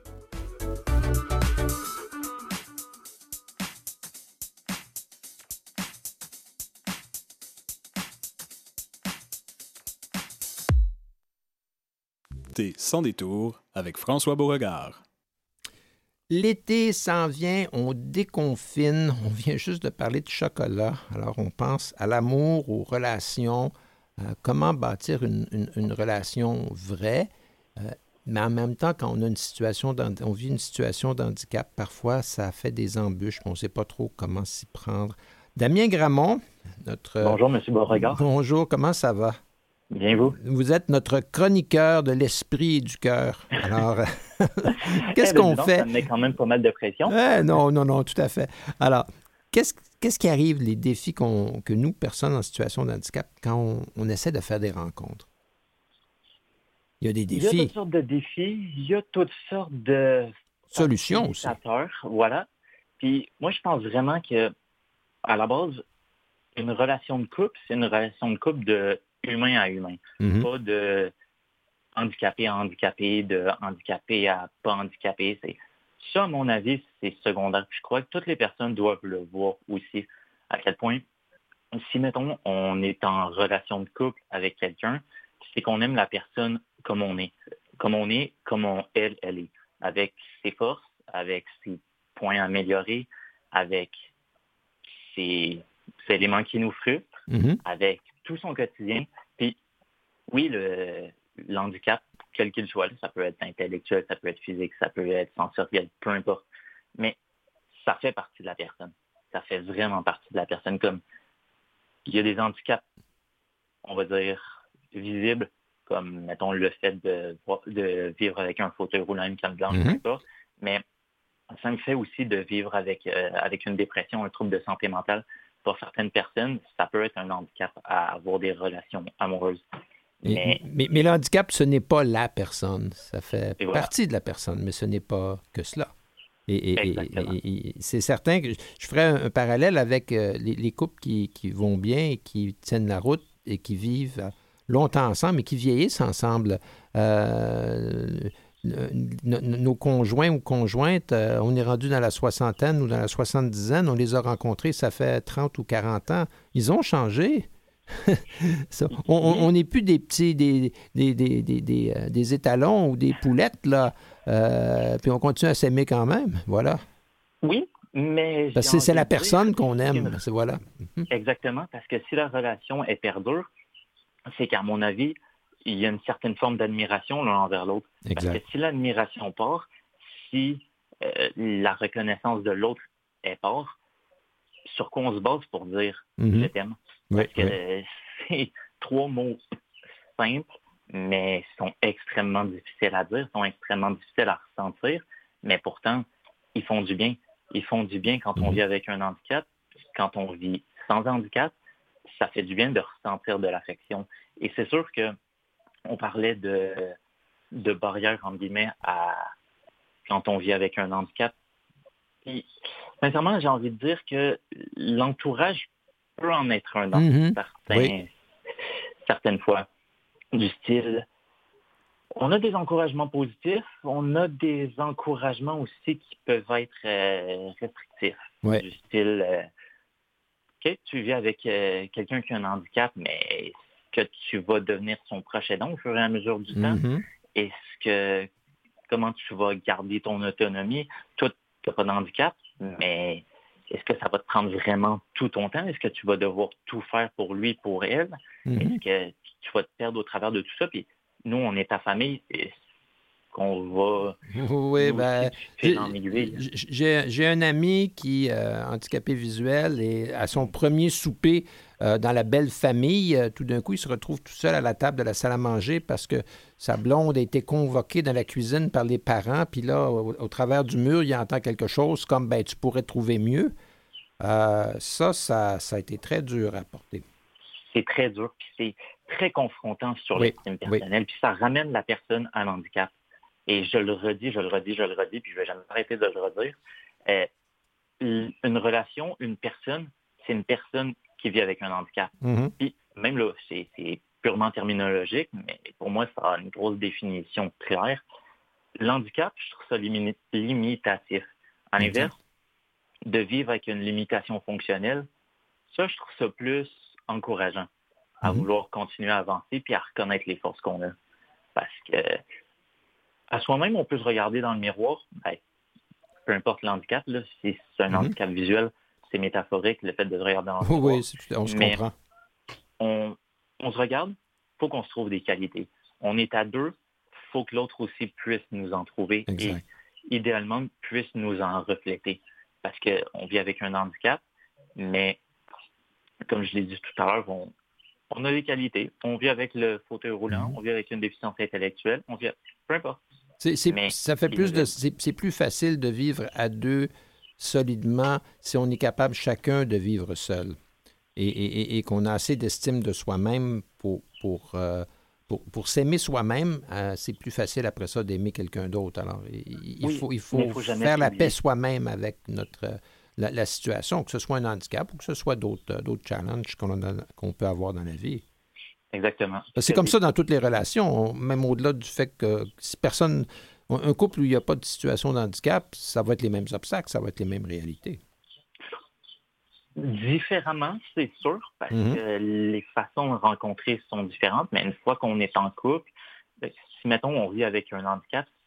Sans détour avec François Beauregard. L'été s'en vient, on déconfine, on vient juste de parler de chocolat. Alors on pense à l'amour, aux relations, comment bâtir une relation vraie. Mais en même temps, quand on vit une situation d'handicap, parfois ça fait des embûches, on ne sait pas trop comment s'y prendre. Damien Gramont, Bonjour, M. Beauregard. Bonjour, comment ça va? Bien, vous? Vous êtes notre chroniqueur de l'esprit et du cœur. Alors, qu'est-ce qu'on fait? Ça me met quand même pas mal de pression. Non, tout à fait. Alors, qu'est-ce qui arrive, les défis que nous, personnes en situation de handicap, quand on essaie de faire des rencontres? Il y a des défis. Il y a toutes sortes de défis. Il y a toutes sortes de solutions aussi. Voilà. Puis moi, je pense vraiment que, à la base, une relation de couple, c'est une relation de couple de humain à humain. Pas de handicapé à handicapé, de handicapé à pas handicapé. Ça, à mon avis, c'est secondaire. Je crois que toutes les personnes doivent le voir aussi. À quel point, si, mettons, on est en relation de couple avec quelqu'un, c'est qu'on aime la personne comme on est. Comme elle est. avec ses forces, avec ses points améliorés, avec ses éléments qui nous frustrent, avec tout son quotidien. Puis, oui, l'handicap, quel qu'il soit, ça peut être intellectuel, ça peut être physique, ça peut être sensoriel, peu importe. Mais ça fait partie de la personne. Ça fait vraiment partie de la personne. Comme il y a des handicaps, on va dire, visibles, comme, mettons, le fait de vivre avec un fauteuil roulant, une canne blanche, peu importe. Mais ça me fait aussi de vivre avec une dépression, un trouble de santé mentale. Pour certaines personnes, ça peut être un handicap à avoir des relations amoureuses. Mais le handicap, ce n'est pas la personne. Ça fait partie de la personne, mais ce n'est pas que cela. Et c'est certain que je ferais un parallèle avec les couples qui vont bien et qui tiennent la route et qui vivent longtemps ensemble et qui vieillissent ensemble. Nos conjoints ou conjointes, on est rendu dans la soixantaine ou dans la soixante-dizaine, on les a rencontrés, ça fait 30 ou 40 ans. Ils ont changé. On n'est plus des petits, des étalons ou des poulettes, là. Puis on continue à s'aimer quand même, voilà. Oui, mais... Parce que c'est la personne qu'on aime, voilà. Exactement, parce que si la relation est perdure, c'est qu'à mon avis, il y a une certaine forme d'admiration l'un envers l'autre. Exact. Parce que si l'admiration part, si la reconnaissance de l'autre est part, sur quoi on se base pour dire « je t'aime ». Parce que c'est 3 mots simples, mais sont extrêmement difficiles à dire, sont extrêmement difficiles à ressentir, mais pourtant, ils font du bien. Ils font du bien quand on vit avec un handicap. Quand on vit sans handicap, ça fait du bien de ressentir de l'affection. Et c'est sûr que on parlait de barrières, entre guillemets, quand on vit avec un handicap. Puis, sincèrement, j'ai envie de dire que l'entourage peut en être un dans certaines fois. Du style, on a des encouragements positifs, on a des encouragements aussi qui peuvent être restrictifs. Ouais. Du style, OK, tu vis avec quelqu'un qui a un handicap, mais que tu vas devenir son proche aidant au fur et à mesure du temps? Comment tu vas garder ton autonomie? Toi, tu n'as pas de handicap, mais est-ce que ça va te prendre vraiment tout ton temps? Est-ce que tu vas devoir tout faire pour lui, pour elle? Est-ce que tu vas te perdre au travers de tout ça? Puis nous, on est ta famille. Est-ce qu'on va... Oui, j'ai un ami qui est handicapé visuel et à son premier souper dans la belle famille, tout d'un coup, il se retrouve tout seul à la table de la salle à manger parce que sa blonde a été convoquée dans la cuisine par les parents. Puis là, au travers du mur, il entend quelque chose comme « ben tu pourrais trouver mieux ». Ça a été très dur à porter. C'est très dur, puis c'est très confrontant sur l'estime personnelle, puis ça ramène la personne à l'handicap. Et je le redis, puis je ne vais jamais arrêter de le redire. Une relation, une personne, c'est une personne qui vit avec un handicap. Puis même là, c'est purement terminologique, mais pour moi, ça a une grosse définition claire. L'handicap, je trouve ça limitatif. À l'inverse, de vivre avec une limitation fonctionnelle, ça, je trouve ça plus encourageant à vouloir continuer à avancer puis à reconnaître les forces qu'on a. Parce que à soi-même, on peut se regarder dans le miroir, peu importe l'handicap, là, si c'est un handicap visuel, c'est métaphorique, le fait de se regarder dans le miroir. Oui, on se comprend. On se regarde, il faut qu'on se trouve des qualités. On est à deux, il faut que l'autre aussi puisse nous en trouver et idéalement puisse nous en refléter. Parce qu'on vit avec un handicap, mais comme je l'ai dit tout à l'heure, on a des qualités. On vit avec le fauteuil roulant, on vit avec une déficience intellectuelle, on vit peu importe. C'est plus facile de vivre à deux solidement si on est capable chacun de vivre seul et qu'on a assez d'estime de soi-même pour s'aimer soi-même. C'est plus facile après ça d'aimer quelqu'un d'autre. Alors, il faut faire la paix soi-même avec la situation, que ce soit un handicap ou que ce soit d'autres challenges qu'on peut avoir dans la vie. Exactement. C'est comme ça dans toutes les relations, même au-delà du fait que si un couple où il n'y a pas de situation de handicap, ça va être les mêmes obstacles, ça va être les mêmes réalités. Différemment, c'est sûr, parce que les façons de rencontrer sont différentes, mais une fois qu'on est en couple, si, mettons, on vit avec un handicap, ça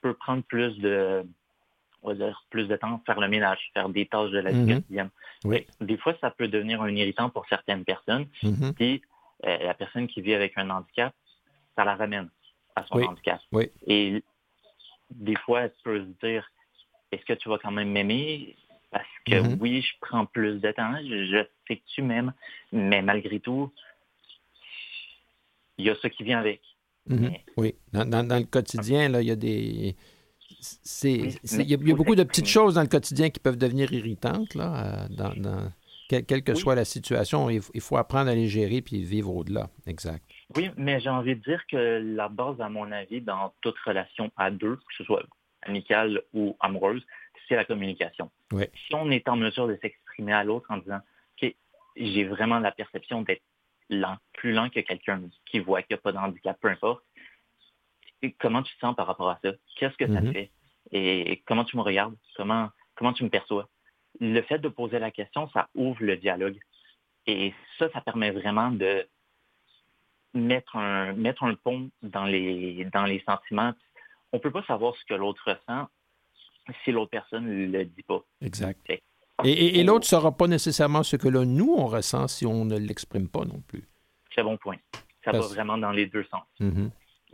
peux prendre plus de temps, faire le ménage, faire des tâches de la vie quotidienne. Oui. Des fois, ça peut devenir un irritant pour certaines personnes. Puis, la personne qui vit avec un handicap, ça la ramène à son handicap. Oui. Et des fois, elle peut se dire, est-ce que tu vas quand même m'aimer? Parce que oui, je prends plus de temps, je sais que tu m'aimes, mais malgré tout, il y a ça qui vient avec. Mais... Oui, dans le quotidien, là, il y a des... Il y a beaucoup de petites choses dans le quotidien qui peuvent devenir irritantes, là, quelle que soit la situation. Il faut apprendre à les gérer puis vivre au-delà. Exact. Oui, mais j'ai envie de dire que la base, à mon avis, dans toute relation à deux, que ce soit amicale ou amoureuse, c'est la communication. Oui. Si on est en mesure de s'exprimer à l'autre en disant « OK, j'ai vraiment la perception d'être lent, plus lent que quelqu'un qui voit qu'il n'y a pas de handicap, peu importe. Et comment tu te sens par rapport à ça? Qu'est-ce que ça te fait? Et comment tu me regardes? Comment tu me perçois? » Le fait de poser la question, ça ouvre le dialogue. Et ça permet vraiment de mettre un pont dans les sentiments. On ne peut pas savoir ce que l'autre ressent si l'autre personne ne le dit pas. Exact. Et l'autre ne saura pas nécessairement ce que là, nous, on ressent si on ne l'exprime pas non plus. Très bon point. Ça va vraiment dans les deux sens. Donc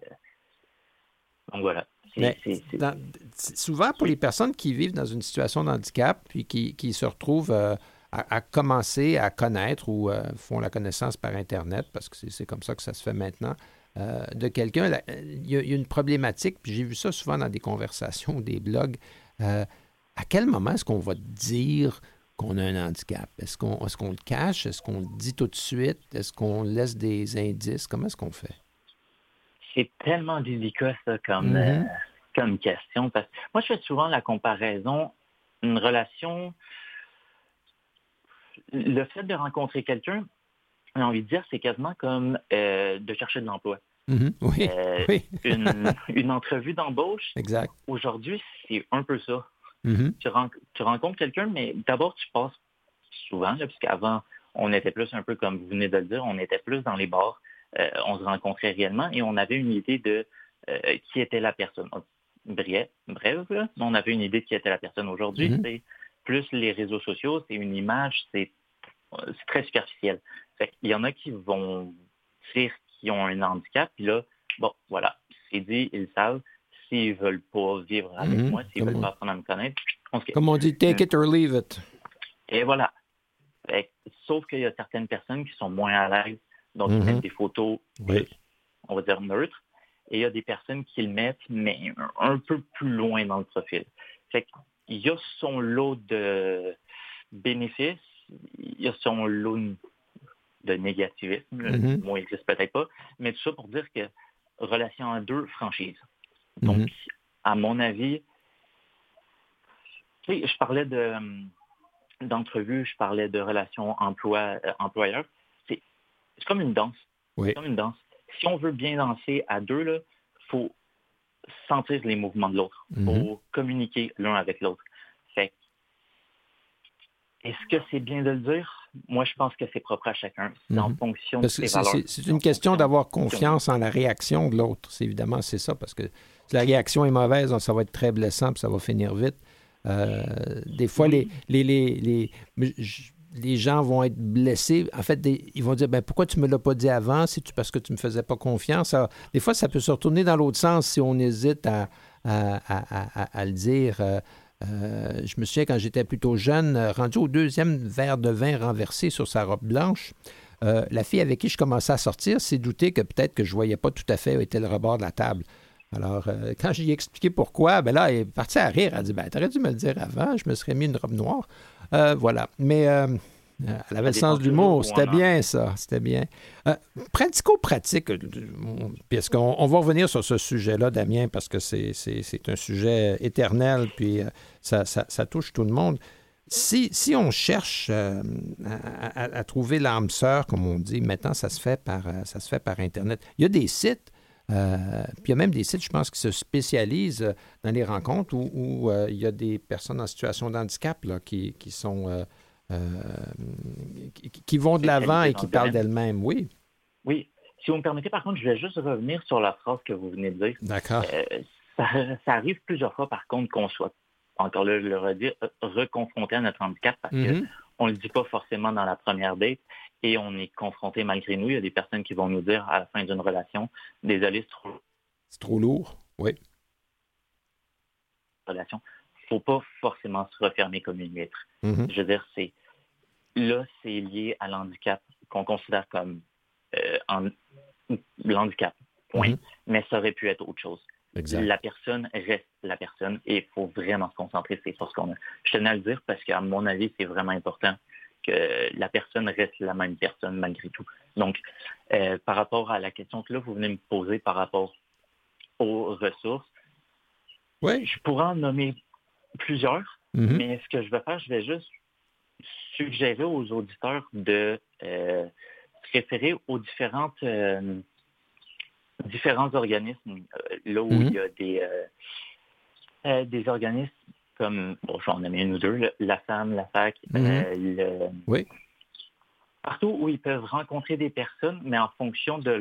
voilà. Souvent, pour les personnes qui vivent dans une situation de handicap puis qui se retrouvent à commencer à connaître ou font la connaissance par Internet, parce que c'est comme ça que ça se fait maintenant, de quelqu'un, il y a une problématique, puis j'ai vu ça souvent dans des conversations ou des blogs. À quel moment est-ce qu'on va dire qu'on a un handicap? Est-ce qu'on le cache? Est-ce qu'on le dit tout de suite? Est-ce qu'on laisse des indices? Comment est-ce qu'on fait? C'est tellement délicat, ça, comme question. Parce que moi, je fais souvent la comparaison, une relation... Le fait de rencontrer quelqu'un, j'ai envie de dire, c'est quasiment comme de chercher de l'emploi. Oui. Une entrevue d'embauche, exact. Aujourd'hui, c'est un peu ça. Tu rencontres quelqu'un, mais d'abord, tu passes souvent, là, puisqu'avant, on était plus un peu comme vous venez de le dire, on était plus dans les bars, on se rencontrait réellement et on avait une idée de qui était la personne. Bref, là, on avait une idée de qui était la personne. Aujourd'hui, c'est plus les réseaux sociaux, c'est une image, c'est très superficiel. Il y en a qui vont dire qu'ils ont un handicap, puis là, bon, voilà, c'est dit, ils savent. S'ils ne veulent pas vivre avec moi, s'ils ne veulent pas apprendre à me connaître, comme on dit, take it or leave it. Et voilà. Sauf qu'il y a certaines personnes qui sont moins à l'aise, donc ils mettent des photos, on va dire, neutres, et il y a des personnes qui le mettent, mais un peu plus loin dans le profil. Il y a son lot de bénéfices, il y a son lot de négativisme, le mot n'existe peut-être pas, mais tout ça pour dire que relation à deux, franchise. Donc, à mon avis, je parlais d'entrevue, je parlais de relation employeur. C'est comme une danse. Oui. C'est comme une danse. Si on veut bien danser à deux, il faut sentir les mouvements de l'autre. Il faut communiquer l'un avec l'autre. Est-ce que c'est bien de le dire? Moi, je pense que c'est propre à chacun. C'est en fonction de ses valeurs. C'est une question d'avoir confiance en la réaction de l'autre. Évidemment, c'est ça, parce que si la réaction est mauvaise, ça va être très blessant puis ça va finir vite. Des fois, les gens vont être blessés. En fait, ils vont dire, pourquoi tu ne me l'as pas dit avant? C'est-tu parce que tu ne me faisais pas confiance? Alors, des fois, ça peut se retourner dans l'autre sens si on hésite à le dire. Je me souviens, quand j'étais plutôt jeune, rendu au 2e verre de vin renversé sur sa robe blanche, la fille avec qui je commençais à sortir s'est doutée que peut-être que je ne voyais pas tout à fait où était le rebord de la table. Alors, quand j'ai expliqué pourquoi, là, elle est partie à rire. Elle a dit, t'aurais dû me le dire avant, je me serais mis une robe noire. Voilà. Mais elle avait le sens de l'humour. C'était bien, ça. C'était bien. Pratico-pratique, parce qu'on va revenir sur ce sujet-là, Damien, parce que c'est un sujet éternel, puis ça touche tout le monde. Si on cherche à trouver l'âme sœur, comme on dit, maintenant, ça se fait par Internet. Il y a des sites. Puis il y a même des sites, je pense, qui se spécialisent dans les rencontres où il y a des personnes en situation de handicap là, qui vont de l'avant et qui parlent d'elles-mêmes. Oui. Oui. Si vous me permettez, par contre, je vais juste revenir sur la phrase que vous venez de dire. D'accord. ça arrive plusieurs fois, par contre, qu'on soit, encore là, je le redis, reconfronté à notre handicap parce qu'on ne le dit pas forcément dans la première date et on est confronté malgré nous. Il y a des personnes qui vont nous dire à la fin d'une relation, « Désolé, c'est trop lourd. » Oui. Relation. Il ne faut pas forcément se refermer comme une huître. Je veux dire, c'est lié à l'handicap qu'on considère comme l'handicap. Point. Mais ça aurait pu être autre chose. Exact. La personne reste la personne et il faut vraiment se concentrer sur les forces qu'on a. Je tenais à le dire parce qu'à mon avis, c'est vraiment important que la personne reste la même personne malgré tout. Donc, par rapport à la question que là, vous venez me poser par rapport aux ressources, je pourrais en nommer plusieurs, mais ce que je vais faire, je vais juste suggérer aux auditeurs de se référer aux différents organismes, là où il y a des organismes comme, j'en ai mis une ou deux, la FAM, la FAC, partout où ils peuvent rencontrer des personnes, mais en fonction de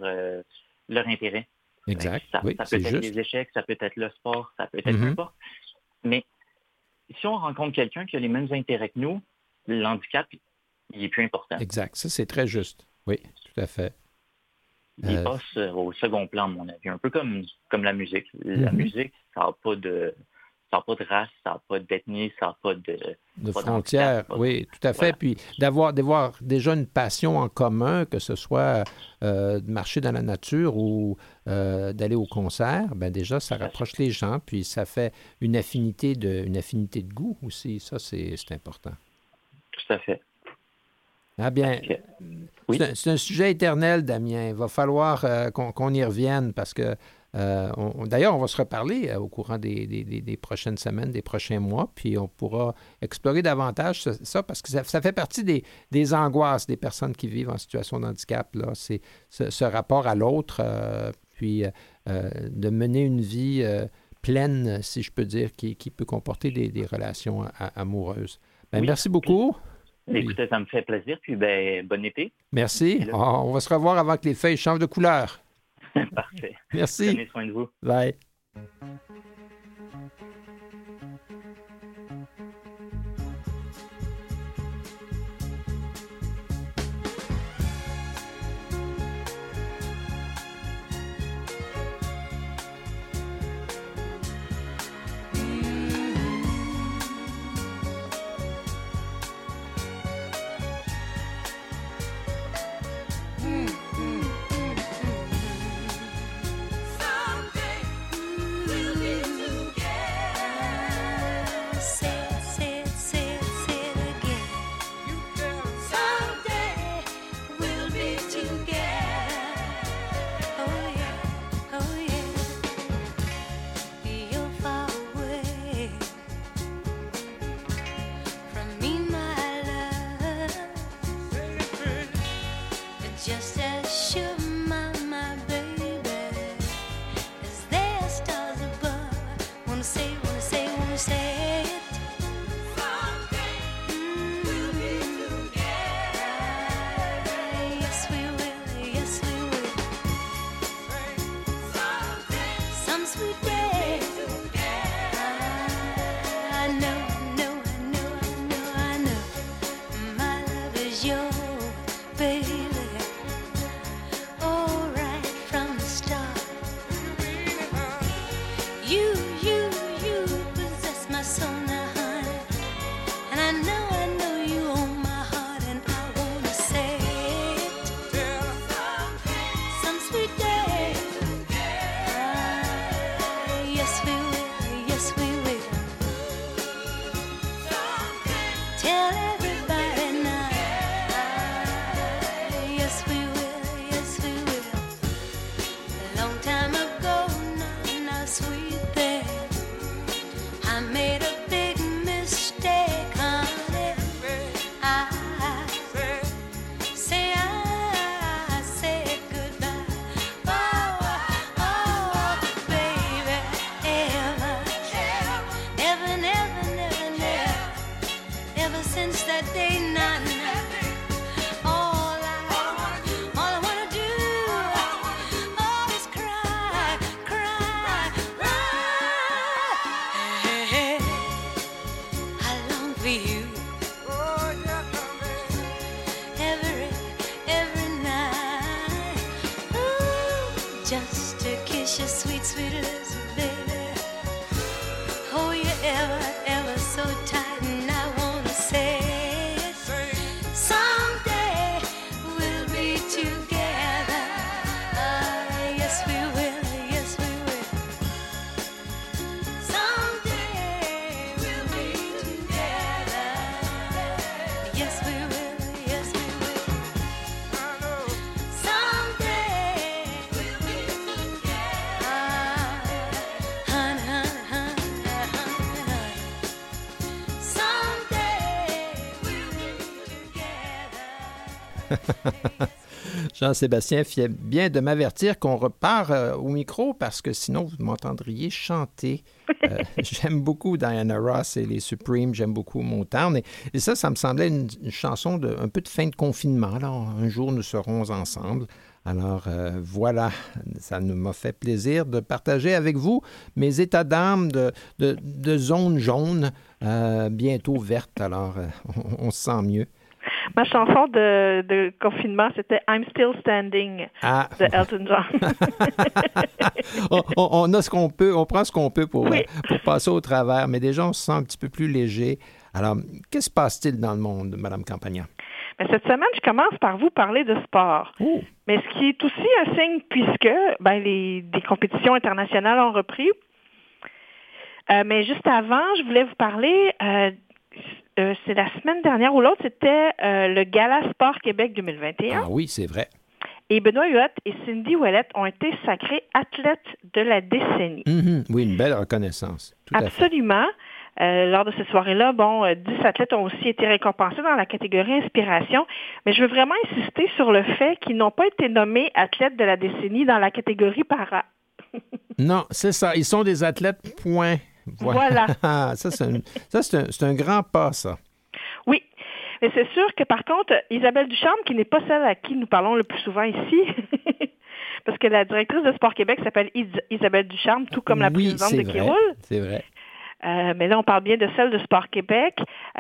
leur intérêt. Exact. Ça peut être les échecs, ça peut être le sport, ça peut être peu importe. Mais si on rencontre quelqu'un qui a les mêmes intérêts que nous, l'handicap, il est plus important. Exact. Ça, c'est très juste. Oui, tout à fait. Il passe au second plan, à mon avis. Un peu comme la musique. La musique, ça n'a pas de race, ça n'a pas d'ethnie, ça n'a pas de frontières. Oui, tout à fait. Voilà. Puis d'avoir déjà une passion en commun, que ce soit de marcher dans la nature ou d'aller au concert, bien déjà, ça rapproche les gens, puis ça fait une affinité de goût aussi. Ça, c'est important. Tout à fait. Ah bien, oui. C'est un sujet éternel, Damien. Il va falloir qu'on y revienne parce que, d'ailleurs, on va se reparler au courant des prochaines semaines, des prochains mois, puis on pourra explorer davantage ça parce que ça fait partie des angoisses des personnes qui vivent en situation de handicap. Là. C'est ce rapport à l'autre, puis de mener une vie pleine, si je peux dire, qui peut comporter des relations amoureuses. Bien, merci beaucoup. Écoutez, ça me fait plaisir, puis bon été. Merci. On va se revoir avant que les feuilles changent de couleur. Parfait. Merci. Prenez soin de vous. Bye. Cry, cry, cry. Jean-Sébastien fait bien de m'avertir qu'on repart au micro parce que sinon, vous m'entendriez chanter. J'aime beaucoup Diana Ross et les Supremes. J'aime beaucoup Motown. Et ça me semblait une chanson un peu de fin de confinement. Là. Un jour, nous serons ensemble. Alors, voilà, ça m'a fait plaisir de partager avec vous mes états d'âme de zone jaune, bientôt verte. Alors, on se sent mieux. Ma chanson de confinement, c'était I'm Still Standing de Elton John. On a ce qu'on peut, on prend ce qu'on peut pour passer au travers, mais déjà, on se sent un petit peu plus léger. Alors, qu'est-ce qui se passe-t-il dans le monde, Mme Campagna? Mais cette semaine, je commence par vous parler de sport. Oh. Mais ce qui est aussi un signe, puisque des compétitions internationales ont repris. Mais juste avant, je voulais vous parler, c'est la semaine dernière ou l'autre, c'était le Gala Sport Québec 2021. Ah oui, c'est vrai. Et Benoît Huot et Cindy Ouellette ont été sacrés athlètes de la décennie. Mm-hmm. Oui, une belle reconnaissance. Tout Absolument. À fait. Lors de cette soirée-là, 10 athlètes ont aussi été récompensés dans la catégorie inspiration. Mais je veux vraiment insister sur le fait qu'ils n'ont pas été nommés athlètes de la décennie dans la catégorie para. Non, c'est ça. Ils sont des athlètes, point. Voilà. Ça, c'est un grand pas, ça. Oui. Mais c'est sûr que, par contre, Isabelle Ducharme, qui n'est pas celle à qui nous parlons le plus souvent ici, parce que la directrice de Sport Québec s'appelle Isabelle Ducharme, tout comme la présidente de Qui-Roule. C'est vrai. Mais là, on parle bien de celle de Sport Québec.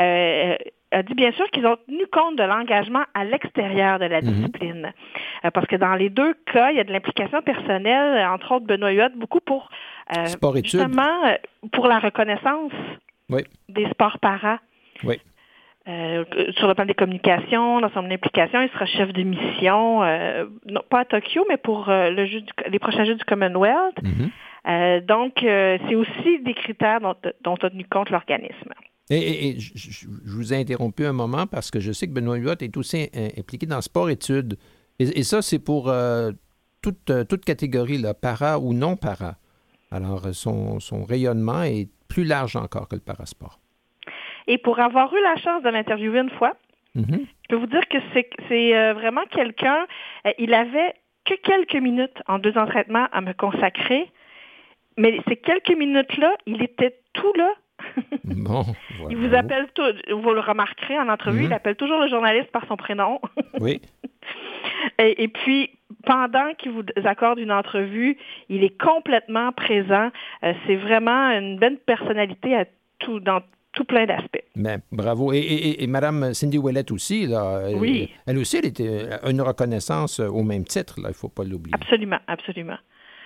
A dit bien sûr qu'ils ont tenu compte de l'engagement à l'extérieur de la discipline. Parce que dans les deux cas, il y a de l'implication personnelle, entre autres Benoît Huot, beaucoup pour justement pour la reconnaissance des sports para. Oui. Sur le plan des communications, dans son implication, il sera chef de mission, non, pas à Tokyo, mais pour les prochains Jeux du Commonwealth. Donc, c'est aussi des critères dont a tenu compte l'organisme. Et je vous ai interrompu un moment parce que je sais que Benoît Huot est aussi impliqué dans sport-études. Et ça, c'est pour toute catégorie, là, para ou non para. Alors, son rayonnement est plus large encore que le parasport. Et pour avoir eu la chance de l'interviewer une fois, je peux vous dire que c'est vraiment quelqu'un, il avait que quelques minutes en 2 entraînements à me consacrer, mais ces quelques minutes-là, il était tout là. Bon, voilà. Il vous appelle, vous le remarquerez en entrevue, il appelle toujours le journaliste par son prénom. Oui. Et puis, pendant qu'il vous accorde une entrevue, il est complètement présent. C'est vraiment une belle personnalité dans tout plein d'aspects. Ben, bravo. Et Mme Cindy Ouellette aussi, là, elle aussi, elle était une reconnaissance au même titre, là, il ne faut pas l'oublier. Absolument, absolument.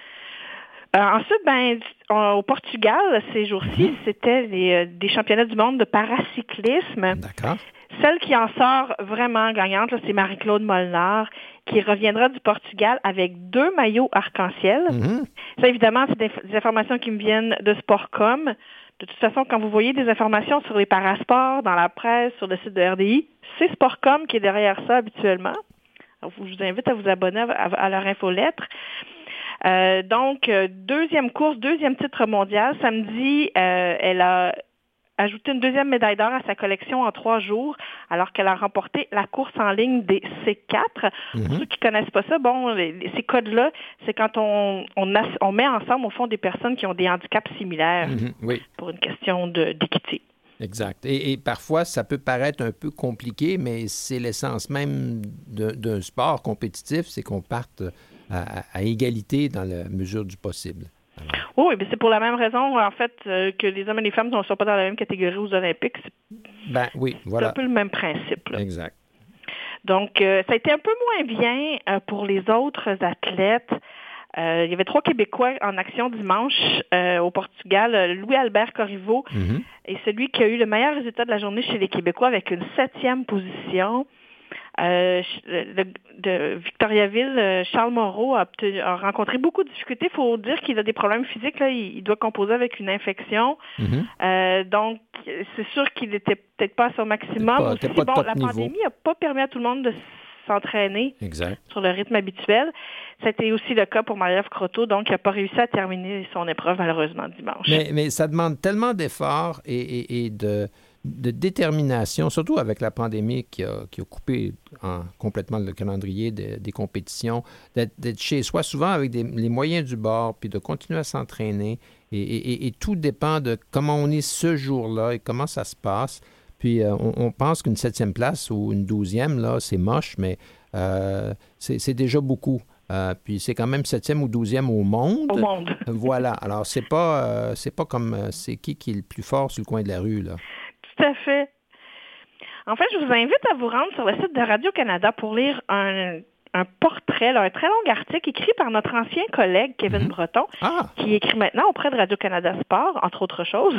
Ensuite, au Portugal, ces jours-ci, c'était des championnats du monde de paracyclisme. D'accord. Celle qui en sort vraiment gagnante, là, c'est Marie-Claude Molnar, qui reviendra du Portugal avec 2 maillots arc-en-ciel. Ça, évidemment, c'est des informations qui me viennent de Sportcom. De toute façon, quand vous voyez des informations sur les parasports, dans la presse, sur le site de RDI, c'est Sportcom qui est derrière ça habituellement. Alors, je vous invite à vous abonner à leur infolettre. Donc, deuxième course, 2e titre mondial. Samedi, elle a ajouté une 2e médaille d'or à sa collection en 3 jours, alors qu'elle a remporté la course en ligne des C4. Pour ceux qui ne connaissent pas ça, ces codes-là, c'est quand on met ensemble, au fond, des personnes qui ont des handicaps similaires pour une question d'équité. Exact. Et parfois, ça peut paraître un peu compliqué, mais c'est l'essence même d'un sport compétitif, c'est qu'on parte à égalité dans la mesure du possible. Alors... Oui, mais c'est pour la même raison, en fait, que les hommes et les femmes ne sont pas dans la même catégorie aux Olympiques. C'est un peu le même principe. Là. Exact. Donc, ça a été un peu moins bien pour les autres athlètes. Il y avait 3 Québécois en action dimanche au Portugal. Louis-Albert Corriveau est celui qui a eu le meilleur résultat de la journée chez les Québécois avec une 7e position. De Victoriaville, Charles Moreau a rencontré beaucoup de difficultés. Il faut dire qu'il a des problèmes physiques. Là. Il doit composer avec une infection. Donc, c'est sûr qu'il n'était peut-être pas à son maximum. La pandémie n'a pas permis à tout le monde de s'entraîner sur le rythme habituel. C'était aussi le cas pour Marie-Ève Croteau, donc il n'a pas réussi à terminer son épreuve malheureusement dimanche. Mais ça demande tellement d'efforts et détermination, surtout avec la pandémie qui a coupé complètement le calendrier des compétitions, d'être chez soi, souvent avec les moyens du bord, puis de continuer à s'entraîner. Et tout dépend de comment on est ce jour-là et comment ça se passe. Puis on pense qu'une 7e place ou une 12e, là, c'est moche, mais c'est déjà beaucoup. Puis c'est quand même 7e ou 12e au monde. Au monde. Voilà. Alors, c'est pas comme c'est qui est le plus fort sur le coin de la rue, là. Tout à fait. En fait, je vous invite à vous rendre sur le site de Radio-Canada pour lire un portrait, là, un très long article écrit par notre ancien collègue Kevin Breton, qui écrit maintenant auprès de Radio-Canada Sport, entre autres choses.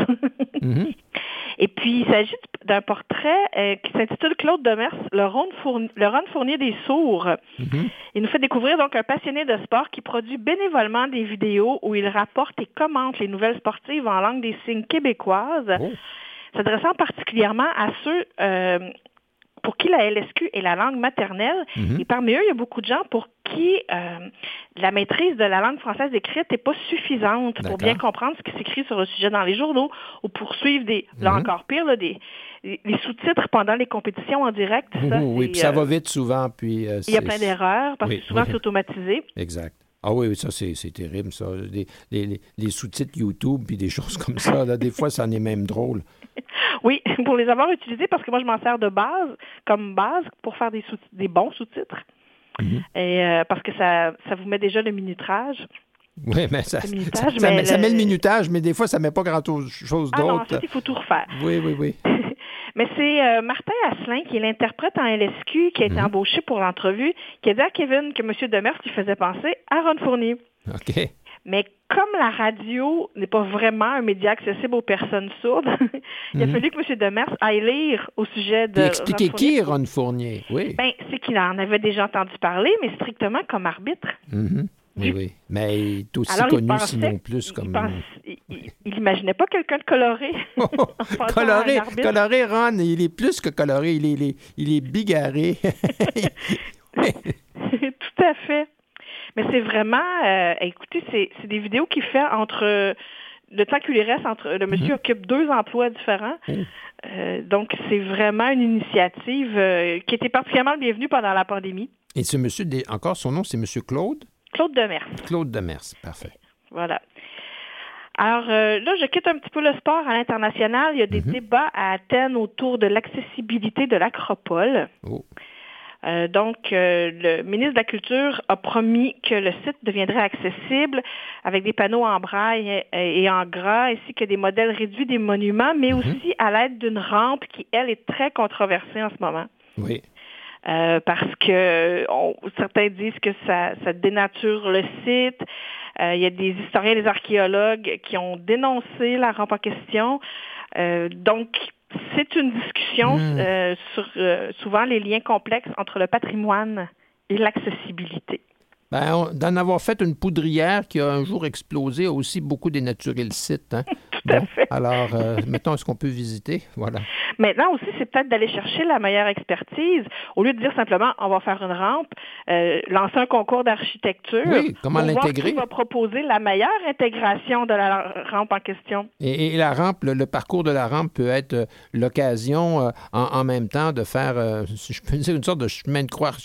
Et puis, il s'agit d'un portrait qui s'intitule Claude Demers, le Ron Fournier des sourds. Il nous fait découvrir donc un passionné de sport qui produit bénévolement des vidéos où il rapporte et commente les nouvelles sportives en langue des signes québécoise, s'adressant particulièrement à ceux pour qui la LSQ est la langue maternelle. Et parmi eux, il y a beaucoup de gens pour qui la maîtrise de la langue française écrite n'est pas suffisante pour bien comprendre ce qui s'écrit sur le sujet dans les journaux ou pour suivre là encore pire, là, les sous-titres pendant les compétitions en direct. Oui, puis ça va vite souvent. Puis, il y a plein d'erreurs parce que souvent c'est automatisé. Exact. Ah oui, ça, c'est terrible, ça. Les sous-titres YouTube puis des choses comme ça, là, des fois, ça en est même drôle. Oui, pour les avoir utilisés, parce que moi, je m'en sers comme base pour faire des bons sous-titres. Et parce que ça vous met déjà le minutage. Oui, mais ça met le minutage, mais des fois, ça ne met pas grand-chose d'autre. Non, ensuite, il faut tout refaire. Oui. Mais c'est Martin Asselin, qui est l'interprète en LSQ, qui a été embauché pour l'entrevue, qui a dit à Kevin que M. Demers lui faisait penser à Ron Fournier. OK. Mais comme la radio n'est pas vraiment un média accessible aux personnes sourdes, il a fallu que M. Demers aille lire au sujet de... Puis expliquer qui est Ron Fournier, oui. Ben, c'est qu'il en avait déjà entendu parler, mais strictement comme arbitre. Oui. Mais il est aussi connu, sinon plus, comme... Il n'imaginait pas quelqu'un de coloré. Coloré, Ron, il est plus que coloré, il est bigarré. Tout à fait. Mais c'est vraiment, écoutez, c'est des vidéos qu'il fait entre le temps qu'il lui reste, le monsieur occupe 2 emplois différents. Donc, c'est vraiment une initiative qui était particulièrement bienvenue pendant la pandémie. Et ce monsieur, encore son nom, c'est monsieur Claude? Claude Demers. Claude Demers, parfait. Voilà. Alors là, je quitte un petit peu le sport à l'international. Il y a des débats à Athènes autour de l'accessibilité de l'acropole. Donc, le ministre de la Culture a promis que le site deviendrait accessible avec des panneaux en braille et en gras, ainsi que des modèles réduits des monuments, mais aussi à l'aide d'une rampe qui, elle, est très controversée en ce moment. Oui. Parce que certains disent que ça dénature le site. Il y a des historiens, des archéologues qui ont dénoncé la rampe en question. Donc, c'est une discussion sur souvent les liens complexes entre le patrimoine et l'accessibilité. D'en avoir fait une poudrière qui a un jour explosé a aussi beaucoup dénaturé le site. Hein? Tout à fait. Alors, maintenant, est-ce qu'on peut visiter? Voilà. Maintenant aussi, c'est peut-être d'aller chercher la meilleure expertise. Au lieu de dire simplement, on va faire une rampe, lancer un concours d'architecture. Oui, comment l'intégrer? Voir qui va proposer la meilleure intégration de la rampe en question. Et la rampe, le parcours de la rampe peut être l'occasion en même temps de faire, si je peux dire, une sorte de chemin de croix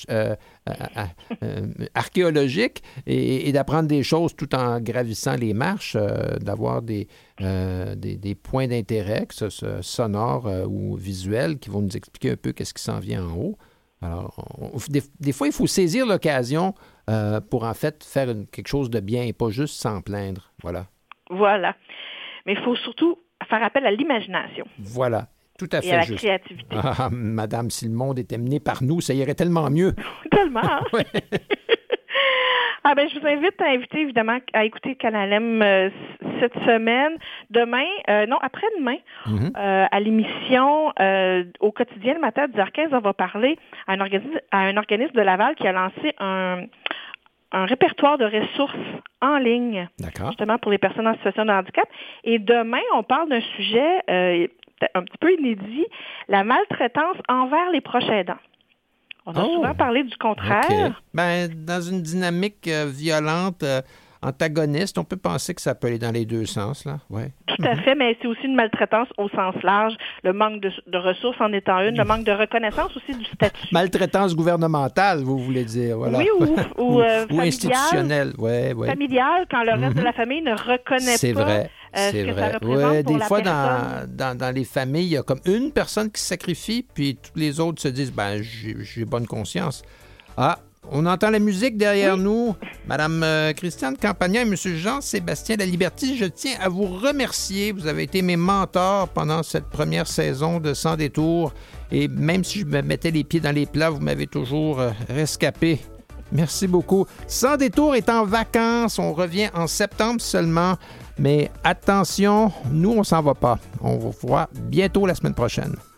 archéologique et d'apprendre des choses tout en gravissant les marches, d'avoir des points d'intérêt, que ce soit sonores ou visuels, qui vont nous expliquer un peu qu'est-ce qui s'en vient en haut. Alors, des fois, il faut saisir l'occasion pour, en fait, faire quelque chose de bien et pas juste s'en plaindre. Voilà. Voilà. Mais il faut surtout faire appel à l'imagination. Voilà. Tout à fait et à la juste. Créativité. Ah, madame, si le monde était mené par nous, ça irait tellement mieux. Tellement. Hein? Ouais. Je vous invite évidemment à écouter Canal M cette semaine. Demain, après-demain, à l'émission au quotidien le matin à 10h15, on va parler à un organisme de Laval qui a lancé un répertoire de ressources en ligne, justement pour les personnes en situation de handicap. Et demain, on parle d'un sujet un petit peu inédit, la maltraitance envers les proches aidants. On a souvent parlé du contraire. Okay. Dans une dynamique violente antagonistes. On peut penser que ça peut aller dans les deux sens, là. Ouais. Tout à fait, mais c'est aussi une maltraitance au sens large. Le manque de ressources en étant une, le manque de reconnaissance aussi du statut. Maltraitance gouvernementale, vous voulez dire, voilà. Oui, ou institutionnelle, oui. Familiale, quand le reste de la famille ne reconnaît c'est pas vrai. ce C'est que vrai. ça représente pour des la fois, personne. dans les familles, il y a comme une personne qui se sacrifie, puis tous les autres se disent, j'ai bonne conscience. Ah, on entend la musique derrière nous. Madame Christiane Campagna et Monsieur Jean-Sébastien Laliberty, je tiens à vous remercier. Vous avez été mes mentors pendant cette première saison de Sans détour. Et même si je me mettais les pieds dans les plats, vous m'avez toujours rescapé. Merci beaucoup. Sans détour est en vacances. On revient en septembre seulement. Mais attention, nous, on s'en va pas. On vous voit bientôt la semaine prochaine.